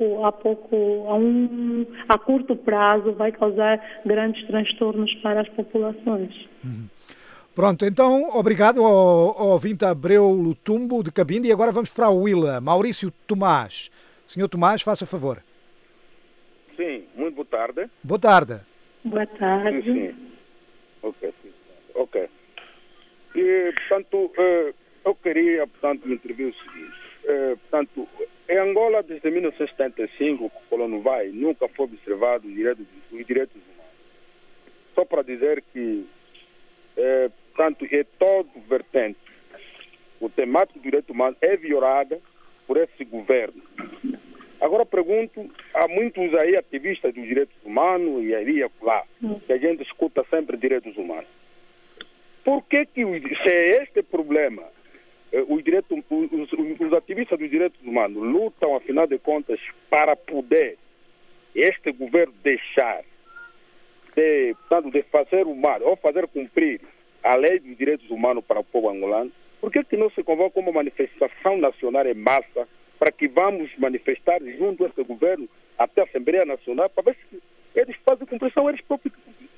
a curto prazo vai causar grandes transtornos para as populações. Pronto, então, obrigado ao ouvinte Abreu Lutumbo de Cabinda, e agora vamos para a Huila. Maurício Tomás. Senhor Tomás, faça favor. Sim, muito boa tarde. Boa tarde. Boa tarde. Sim. Ok. E, portanto, eu queria, portanto, me intervir o seguinte. Portanto, em Angola, desde 1975, o colono vai, nunca foi observado os direitos humanos. Só para dizer que, portanto, é todo vertente. O temático do direito humano é violada por esse governo. Agora pergunto, há muitos aí ativistas dos direitos humanos e aí lá, que a gente escuta sempre direitos humanos. Por que se é este problema, os ativistas dos direitos humanos lutam, afinal de contas, para poder este governo deixar de fazer o mal, ou fazer cumprir a lei dos direitos humanos para o povo angolano? Por que não se convoca uma manifestação nacional em massa para que vamos manifestar junto a este governo até a Assembleia Nacional para ver se eles fazem cumprir? São eles próprios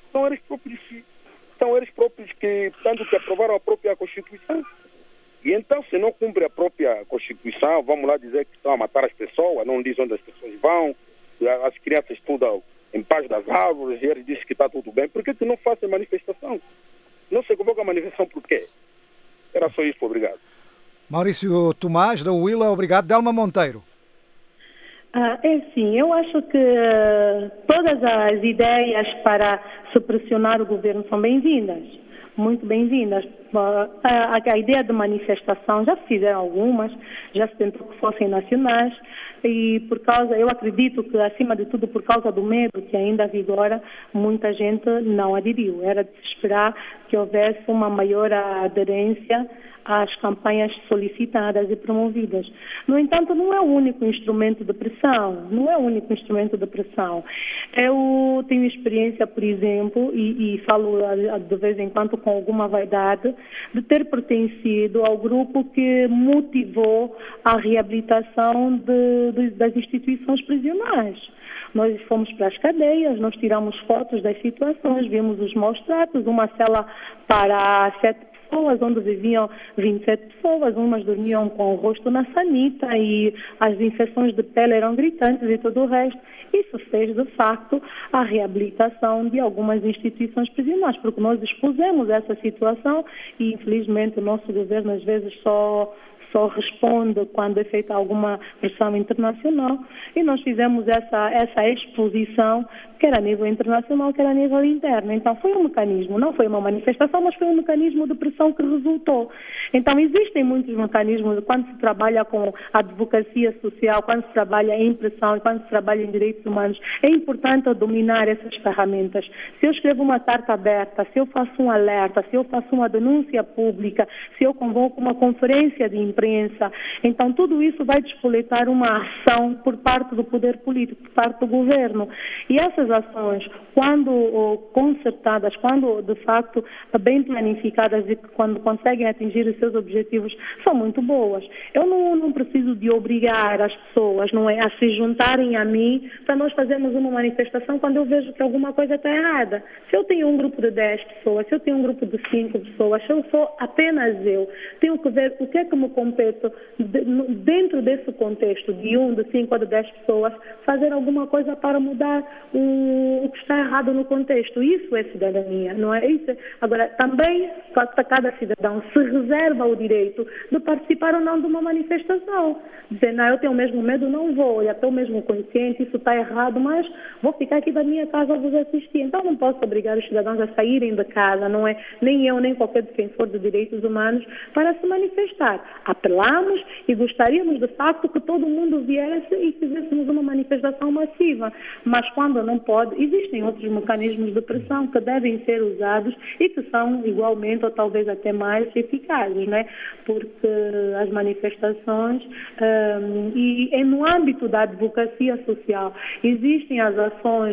que, tanto que aprovaram a própria Constituição. E então, se não cumpre a própria Constituição, vamos lá dizer que estão a matar as pessoas, não dizem onde as pessoas vão, as crianças estudam em paz das árvores e eles dizem que está tudo bem. Por que não fazem manifestação? Não se convoca a manifestação por quê? Era só isso, obrigado. Maurício Tomás, da Huila, obrigado. Delma Monteiro. Sim, eu acho que todas as ideias para pressionar o governo são bem-vindas, muito bem-vindas. A ideia de manifestação, já se fizeram algumas, já se tentou que fossem nacionais, e eu acredito que, acima de tudo, por causa do medo que ainda vigora, muita gente não aderiu. Era de se esperar que houvesse uma maior aderência às campanhas solicitadas e promovidas. No entanto, não é o único instrumento de pressão. Eu tenho experiência, por exemplo, e falo de vez em quando com alguma vaidade, de ter pertencido ao grupo que motivou a reabilitação das instituições prisionais. Nós fomos para as cadeias, nós tiramos fotos das situações, vimos os maus tratos, uma cela para 7 pessoas, onde viviam 27 pessoas, umas dormiam com o rosto na sanita e as infecções de pele eram gritantes e todo o resto. Isso fez, de facto, a reabilitação de algumas instituições prisionais, porque nós expusemos essa situação e, infelizmente, o nosso governo, às vezes, só responde quando é feita alguma pressão internacional, e nós fizemos essa exposição, quer a nível internacional, quer a nível interno. Então foi um mecanismo, não foi uma manifestação, mas foi um mecanismo de pressão que resultou. Então existem muitos mecanismos quando se trabalha com advocacia social, quando se trabalha em pressão e quando se trabalha em direitos humanos. É importante dominar essas ferramentas. Se eu escrevo uma carta aberta, se eu faço um alerta, se eu faço uma denúncia pública, se eu convoco uma conferência de imprensa, imprensa. Então, tudo isso vai despoletar uma ação por parte do poder político, por parte do governo. E essas ações, quando concertadas, quando de facto bem planificadas e quando conseguem atingir os seus objetivos, são muito boas. Eu não preciso de obrigar as pessoas, não é, a se juntarem a mim para nós fazermos uma manifestação quando eu vejo que alguma coisa está errada. Se eu tenho um grupo de 10 pessoas, se eu tenho um grupo de 5 pessoas, se eu sou apenas eu, tenho que ver o que é que me compete dentro desse contexto de 1, de 5 ou de 10 pessoas, fazer alguma coisa para mudar o que está errado no contexto. Isso é cidadania, não é isso? Agora, também cada cidadão se reserva o direito de participar ou não de uma manifestação. Dizer, não, eu tenho o mesmo medo, não vou, eu estou mesmo consciente, isso está errado, mas vou ficar aqui da minha casa a vos assistir. Então não posso obrigar os cidadãos a saírem de casa, não é? Nem eu, nem qualquer defensor de direitos humanos para se manifestar. Apelamos e gostaríamos de facto que todo mundo viesse e fizéssemos uma manifestação massiva. Mas quando não pode, existem outros mecanismos de pressão que devem ser usados e que são igualmente ou talvez até mais eficazes, não é? Porque as manifestações e no âmbito da advocacia social existem as ações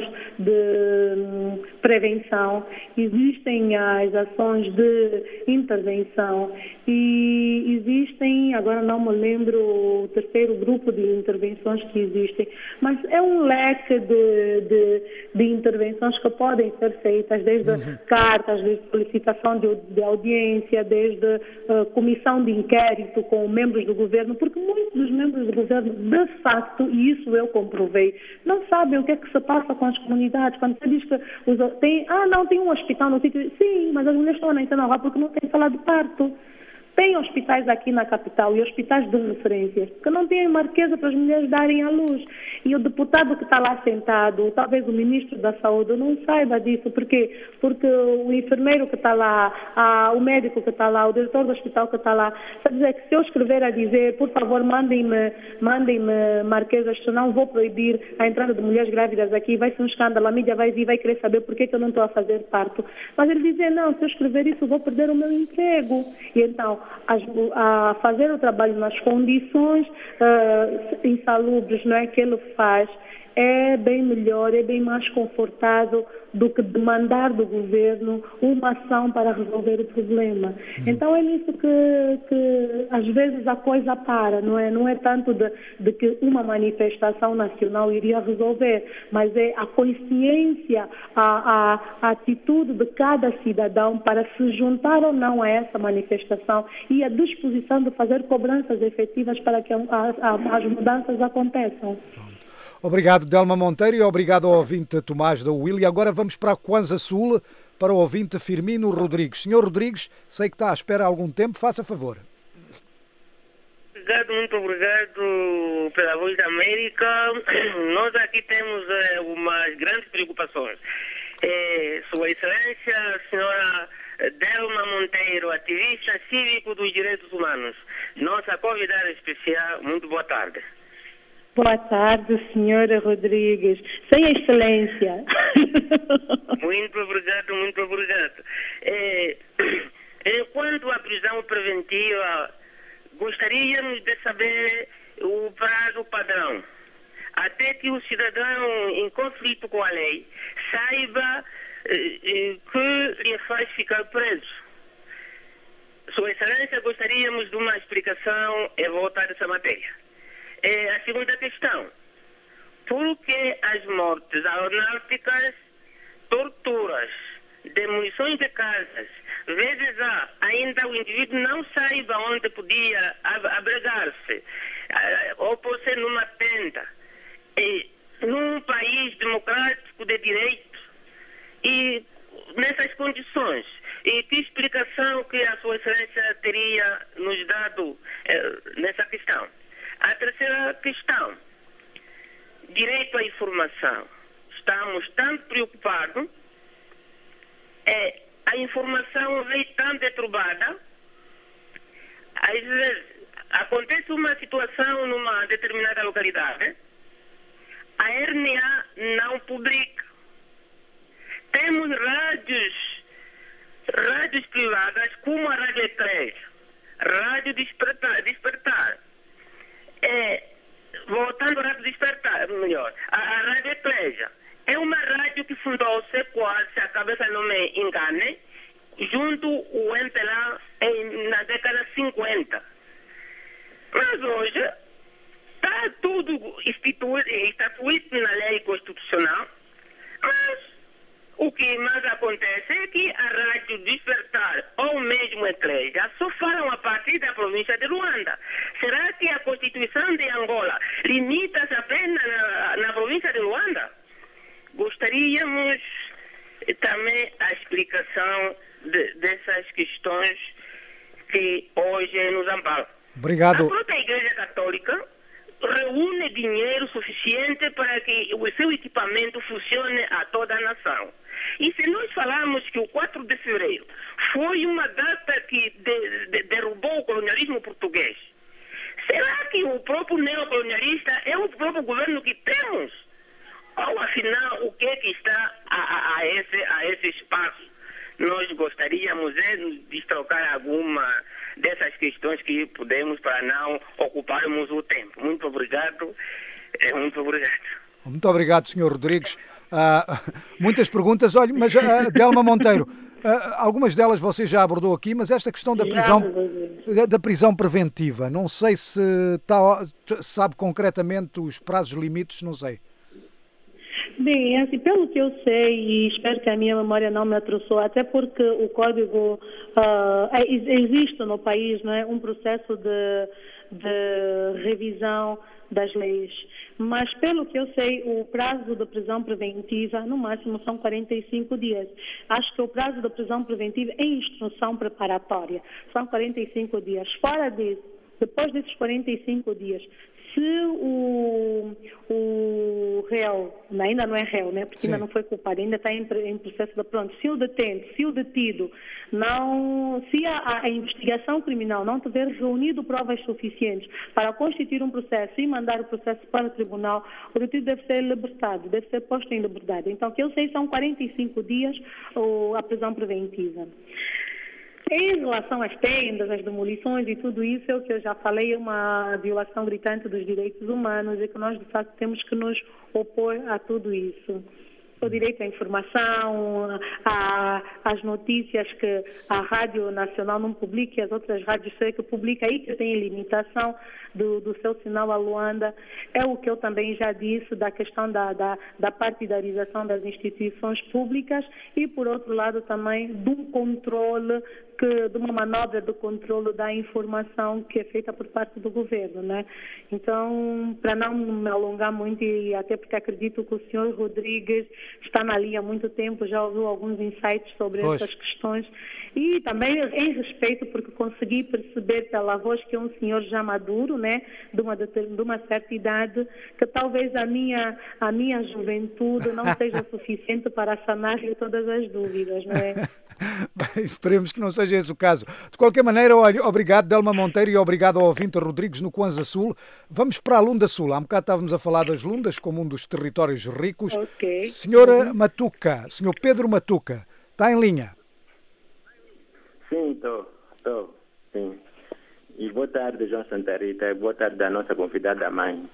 de prevenção, existem as ações de intervenção e existem, agora não me lembro o terceiro grupo de intervenções que existem, mas é um leque de intervenções que podem ser feitas, desde cartas, desde solicitação de audiência, desde comissão de inquérito com membros do governo, porque muitos dos membros do governo, de facto, e isso eu comprovei, não sabem o que é que se passa com as comunidades. Quando você diz que tem um hospital no sítio, sim, mas as mulheres estão na internet porque não tem sala de parto. Tem hospitais aqui na capital e hospitais de referências que não têm marquesa para as mulheres darem à luz. E o deputado que está lá sentado, ou talvez o ministro da Saúde, não saiba disso. Por quê? Porque o enfermeiro que está lá, o médico que está lá, o diretor do hospital que está lá, quer dizer que se eu escrever a dizer, por favor, mandem-me marquesas, senão vou proibir a entrada de mulheres grávidas aqui, vai ser um escândalo, a mídia vai vir e vai querer saber por que eu não estou a fazer parto. Mas ele dizer, não, se eu escrever isso, vou perder o meu emprego. E então, a fazer o trabalho nas condições insalubres, não é, que ele faz, é bem melhor, é bem mais confortável do que demandar do governo uma ação para resolver o problema. Então é nisso que às vezes a coisa para, não é tanto de que uma manifestação nacional iria resolver, mas é a consciência, a atitude de cada cidadão para se juntar ou não a essa manifestação e a disposição de fazer cobranças efetivas para que as mudanças aconteçam. Obrigado, Delma Monteiro, e obrigado ao ouvinte Tomás da UIL. E agora vamos para a Kwanza Sul, para o ouvinte Firmino Rodrigues. Senhor Rodrigues, sei que está à espera há algum tempo, faça favor. Obrigado, muito obrigado pela Voz da América. Nós aqui temos umas grandes preocupações. Sua Excelência, a senhora Delma Monteiro, ativista cívico dos direitos humanos, nossa convidada especial, muito boa tarde. Boa tarde, senhora Rodrigues. Sem excelência. Muito obrigado, muito obrigado. Enquanto a prisão preventiva, gostaríamos de saber o prazo padrão, até que o cidadão em conflito com a lei saiba que lhe faz ficar preso. Sua Excelência, gostaríamos de uma explicação e voltar dessa matéria. A segunda questão, por que as mortes aeronáuticas, torturas, demolições de casas, vezes ainda o indivíduo não saiba onde podia abrigar-se, ou por ser numa tenda, num país democrático de direito, e nessas condições, e que explicação que a Sua Excelência teria nos dado nessa questão? A terceira questão, direito à informação. Estamos tanto preocupados, a informação vem tão deturbada, às vezes acontece uma situação numa determinada localidade, a RNA não publica. Temos rádios privadas como a Rádio 3, Rádio Despertar. Voltando ao Rádio Despertar, melhor, a Rádio Eclésia é uma rádio que fundou-se, quase, se a cabeça não me engane, junto o MPLA na década 50. Mas hoje está tudo estatuído na lei constitucional, mas o que mais acontece é que a Rádio Despertar ou mesmo a Eclésia só falam a partir da província de Luanda. Será que a Constituição de Angola limita-se apenas na província de Luanda? Gostaríamos também a explicação dessas questões que hoje nos amparam. Obrigado. A própria Igreja Católica reúne dinheiro suficiente para que o seu equipamento funcione a toda a nação. E se nós falarmos que o 4 de fevereiro foi uma data que derrubou o colonialismo português, será que o próprio neocolonialista é o próprio governo que temos? Ou afinal, o que é que está a esse espaço? Nós gostaríamos de trocar alguma dessas questões que podemos para não ocuparmos o tempo. Muito obrigado. Muito obrigado. Muito obrigado, Sr. Rodrigues. Muitas perguntas. Olha, mas Delma Monteiro, algumas delas você já abordou aqui, mas esta questão da prisão preventiva, não sei se sabe concretamente os prazos limites, não sei. Bem, assim, pelo que eu sei, e espero que a minha memória não me atroçou, até porque o código existe no país, não é? Um processo de revisão das leis. Mas, pelo que eu sei, o prazo da prisão preventiva, no máximo, são 45 dias. Acho que o prazo da prisão preventiva é instrução preparatória. São 45 dias. Fora disso, depois desses 45 dias, se o réu, ainda não é réu, né? Porque ainda não foi culpado, ainda está em processo de pronto, se o detento, se o detido se a investigação criminal não tiver reunido provas suficientes para constituir um processo e mandar o processo para o tribunal, o detido deve ser libertado, deve ser posto em liberdade. Então, o que eu sei são 45 dias a prisão preventiva. Em relação às tendas, às demolições e tudo isso, é o que eu já falei, é uma violação gritante dos direitos humanos e que nós, de facto, temos que nos opor a tudo isso. O direito à informação, às notícias que a Rádio Nacional não publica e as outras rádios sei que publica aí que tem limitação do seu sinal a Luanda. É o que eu também já disse da questão da partidarização das instituições públicas e, por outro lado, também de um controle, de uma manobra de controle da informação que é feita por parte do governo, né? Então, para não me alongar muito, e até porque acredito que o Sr. Rodrigues está na linha há muito tempo, já ouviu alguns insights sobre essas questões, e também em respeito, porque consegui perceber pela voz que é um senhor já maduro, né? De uma certa idade, que talvez a minha juventude não seja suficiente para sanar-lhe todas as dúvidas, não é? Bem, esperemos que não seja esse o caso. De qualquer maneira, olha, obrigado Delma Monteiro e obrigado ao ouvinte Rodrigues no Kwanza Sul. Vamos para a Lunda Sul. Há um bocado estávamos a falar das Lundas como um dos territórios ricos. Okay. Senhora Matuca, senhor Pedro Matuca, está em linha? Sim, estou. Sim. E boa tarde, João Santa Rita. Boa tarde à nossa convidada mãe.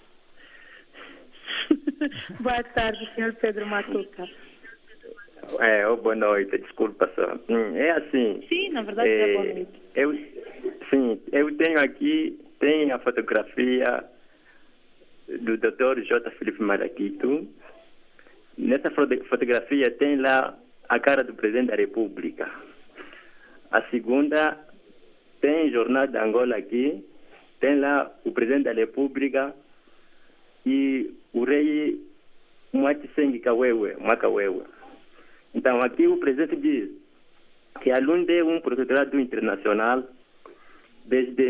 Boa tarde, senhor Pedro Matuca. Boa noite, desculpa só. É assim. Sim, na verdade é boa noite. Eu tenho aqui, a fotografia do Dr. J. Filipe Malaquito. Nessa fotografia tem lá a cara do Presidente da República. A segunda tem Jornal de Angola aqui, tem lá o Presidente da República e o rei Mwatsengi Makawewe. Então, aqui o presidente diz que a Lunda é um protetorado internacional desde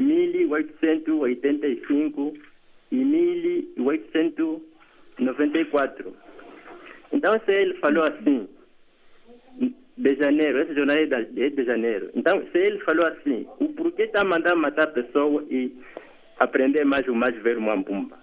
1885 e 1894. Então, se ele falou assim, de janeiro, esse jornal é de janeiro. Então, se ele falou assim, o porquê está mandando matar pessoas e aprender mais o mais velho Mwambumba?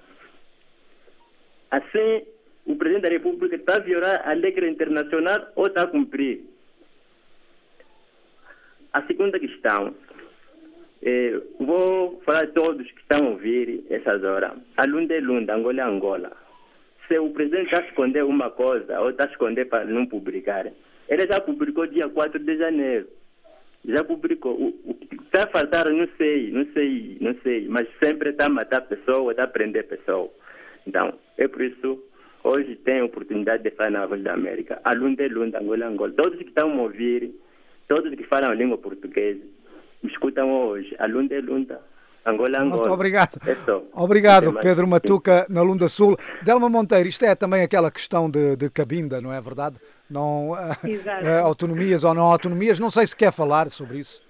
Assim, o Presidente da República está a violar a lei internacional ou está a cumprir? A segunda questão, Vou falar a todos que estão a ouvir essas horas. A Lunda é Lunda, Angola é Angola. Se o presidente está a esconder uma coisa ou está a esconder para não publicar, ele já publicou dia 4 de janeiro. Já publicou. O que está a faltar, não sei. Mas sempre está a matar pessoa, está a prender pessoa. Então, é por isso, hoje tem a oportunidade de falar na Voz da América. A Lunda é Lunda, Angola é Angola. Todos que estão a ouvir, todos que falam a língua portuguesa, me escutam hoje. A Lunda é Lunda, Angola é Angola. Muito obrigado. É só. Obrigado, Pedro Matuca, na Lunda Sul. Delma Monteiro, isto é também aquela questão de cabinda, não é verdade? Não, autonomias ou não autonomias, não sei se quer falar sobre isso.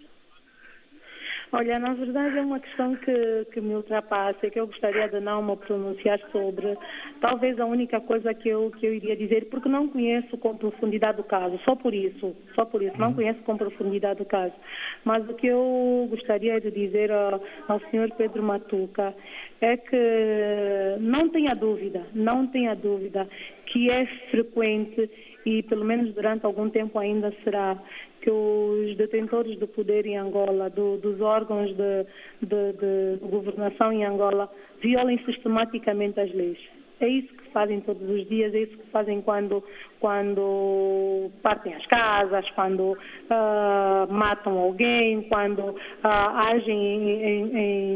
Olha, na verdade é uma questão que me ultrapassa e que eu gostaria de não me pronunciar sobre. Talvez a única coisa que eu iria dizer, porque não conheço com profundidade o caso, só por isso, não conheço com profundidade o caso. Mas o que eu gostaria de dizer ao senhor Pedro Matuca é que não tenha dúvida que é frequente e pelo menos durante algum tempo ainda será que os detentores do poder em Angola, dos órgãos de governação em Angola, violem sistematicamente as leis. É isso que fazem todos os dias, é isso que fazem quando partem as casas, quando matam alguém, quando agem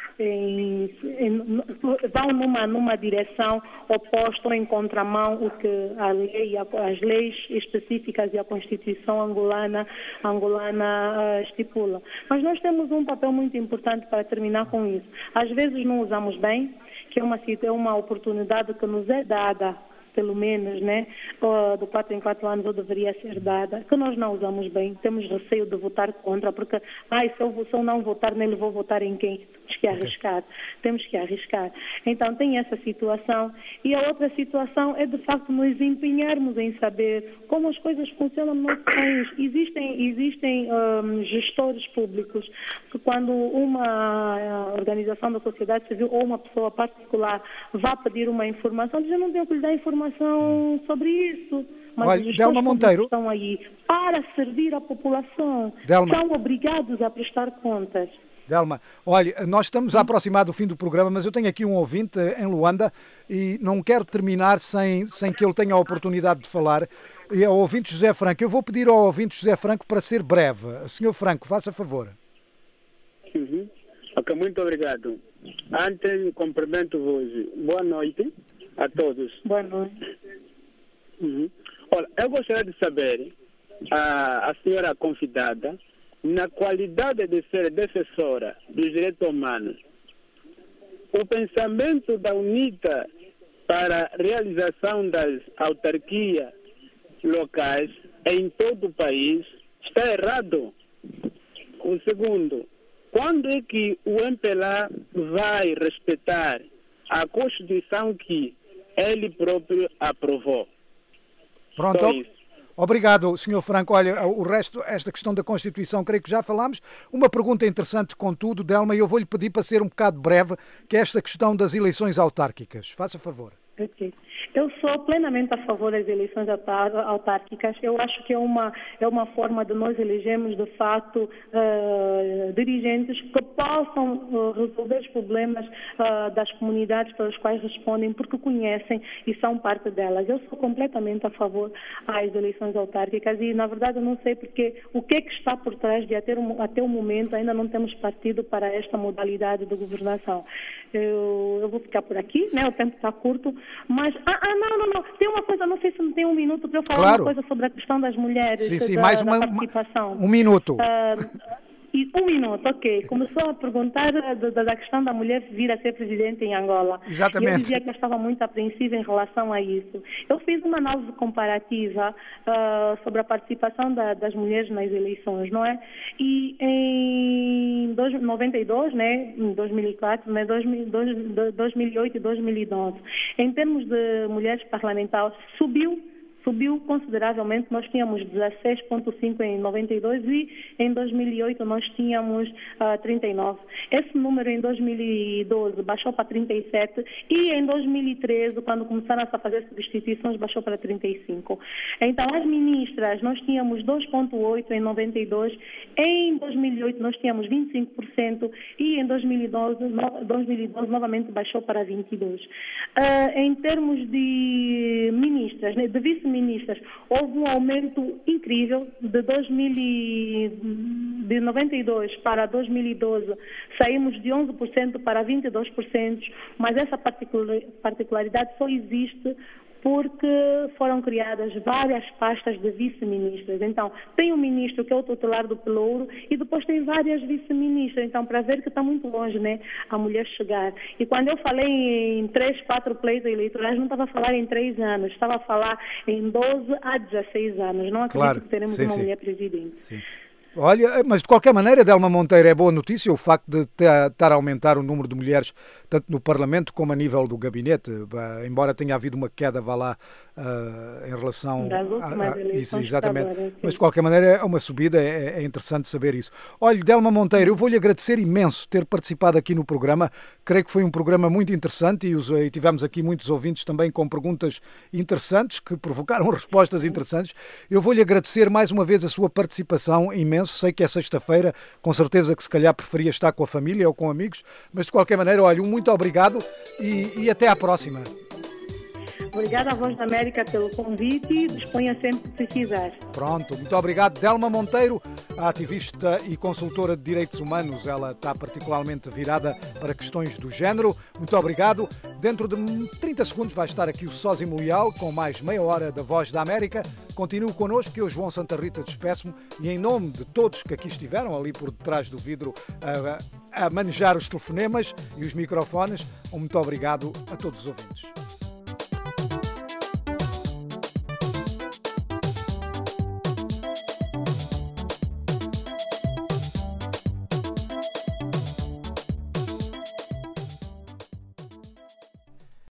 vão numa direção oposta ou em contramão o que a lei, as leis específicas e a Constituição angolana estipula. Mas nós temos um papel muito importante para terminar com isso. Às vezes não usamos bem, que é uma oportunidade que nos é dada, pelo menos, né, do 4 em 4 anos, ou deveria ser dada, que nós não usamos bem, temos receio de votar contra, porque, se eu não votar nele, vou votar em quem? Temos que arriscar. Então, tem essa situação. E a outra situação é, de facto, nos empenharmos em saber como as coisas funcionam no nosso país. Existem gestores públicos que, quando uma organização da sociedade civil ou uma pessoa particular vá pedir uma informação, já não tem que lhe dar informação sobre isso. Mas olha, os gestores Delma Monteiro estão aí para servir a população. Delma, são obrigados a prestar contas. Delma, olha, nós estamos a aproximar do fim do programa, mas eu tenho aqui um ouvinte em Luanda e não quero terminar sem que ele tenha a oportunidade de falar. E é o ouvinte José Franco. Eu vou pedir ao ouvinte José Franco para ser breve. Senhor Franco, faça favor. Ok, muito obrigado. Antes, cumprimento-vos. Boa noite a todos. Boa noite. Olha, eu gostaria de saber, a senhora convidada, na qualidade de ser defensora dos direitos humanos, o pensamento da UNITA para a realização das autarquias locais em todo o país está errado. O segundo, quando é que o MPLA vai respeitar a Constituição que ele próprio aprovou? Pronto. Obrigado, Sr. Franco. Olha, o resto, esta questão da Constituição, creio que já falámos. Uma pergunta interessante, contudo, Delma, e eu vou-lhe pedir para ser um bocado breve, que é esta questão das eleições autárquicas. Faça favor. Okay. Eu sou plenamente a favor das eleições autárquicas. Eu acho que é uma forma de nós elegermos, de fato, dirigentes que possam resolver os problemas das comunidades pelas quais respondem, porque conhecem e são parte delas. Eu sou completamente a favor das eleições autárquicas e, na verdade, eu não sei o que é que está por trás de até o momento ainda não temos partido para esta modalidade de governação. Eu vou ficar por aqui, né? O tempo está curto, mas não. Tem uma coisa, não sei se me tem um minuto para eu falar, claro, uma coisa sobre a questão das mulheres. Sim, da, mais da participação. Um minuto. Um minuto, ok. Começou a perguntar da questão da mulher vir a ser presidente em Angola. Exatamente. E eu dizia que eu estava muito apreensiva em relação a isso. Eu fiz uma análise comparativa sobre a participação das mulheres nas eleições, não é? E em 92, né, em 2004, né, 2008 e 2012, em termos de mulheres parlamentares, subiu subiu consideravelmente. Nós tínhamos 16,5 em 92 e em 2008 nós tínhamos 39. Esse número em 2012 baixou para 37 e em 2013, quando começaram a fazer substituições, baixou para 35. Então, as ministras, nós tínhamos 2,8 em 92, em 2008 nós tínhamos 25% e em 2012 novamente baixou para 22. Em termos de ministras, de vice-ministras, houve um aumento incrível de 92 para 2012, saímos de 11% para 22%, mas essa particularidade só existe porque foram criadas várias pastas de vice-ministras. Então, tem um ministro que é o tutelar do Pelouro e depois tem várias vice-ministras. Então, para ver que está muito longe, né, a mulher chegar. E quando eu falei em 3, 4 pleitos eleitorais, não estava a falar em 3 anos, estava a falar em 12 a 16 anos. Não acredito que teremos uma mulher presidente. Sim. Olha, mas de qualquer maneira, Delma Monteiro, é boa notícia o facto de estar a aumentar o número de mulheres tanto no Parlamento como a nível do gabinete, embora tenha havido uma queda, vá lá, em relação a isso, exatamente. Mas de qualquer maneira é uma subida, é interessante saber isso. Olha, Delma Monteiro, eu vou-lhe agradecer imenso ter participado aqui no programa. Creio que foi um programa muito interessante e tivemos aqui muitos ouvintes também com perguntas interessantes que provocaram respostas interessantes. Eu vou-lhe agradecer mais uma vez a sua participação imenso. Sei que é sexta-feira, com certeza que se calhar preferia estar com a família ou com amigos, mas de qualquer maneira, olha, muito obrigado e até à próxima. Obrigada à Voz da América pelo convite e disponha sempre que precisar. Pronto, muito obrigado. Delma Monteiro, a ativista e consultora de direitos humanos, ela está particularmente virada para questões do género. Muito obrigado. Dentro de 30 segundos vai estar aqui o Sósimo Leal com mais meia hora da Voz da América. Continue connosco, que eu, João Santa Rita, despeço-me e em nome de todos que aqui estiveram, ali por detrás do vidro, a manejar os telefonemas e os microfones, muito obrigado a todos os ouvintes.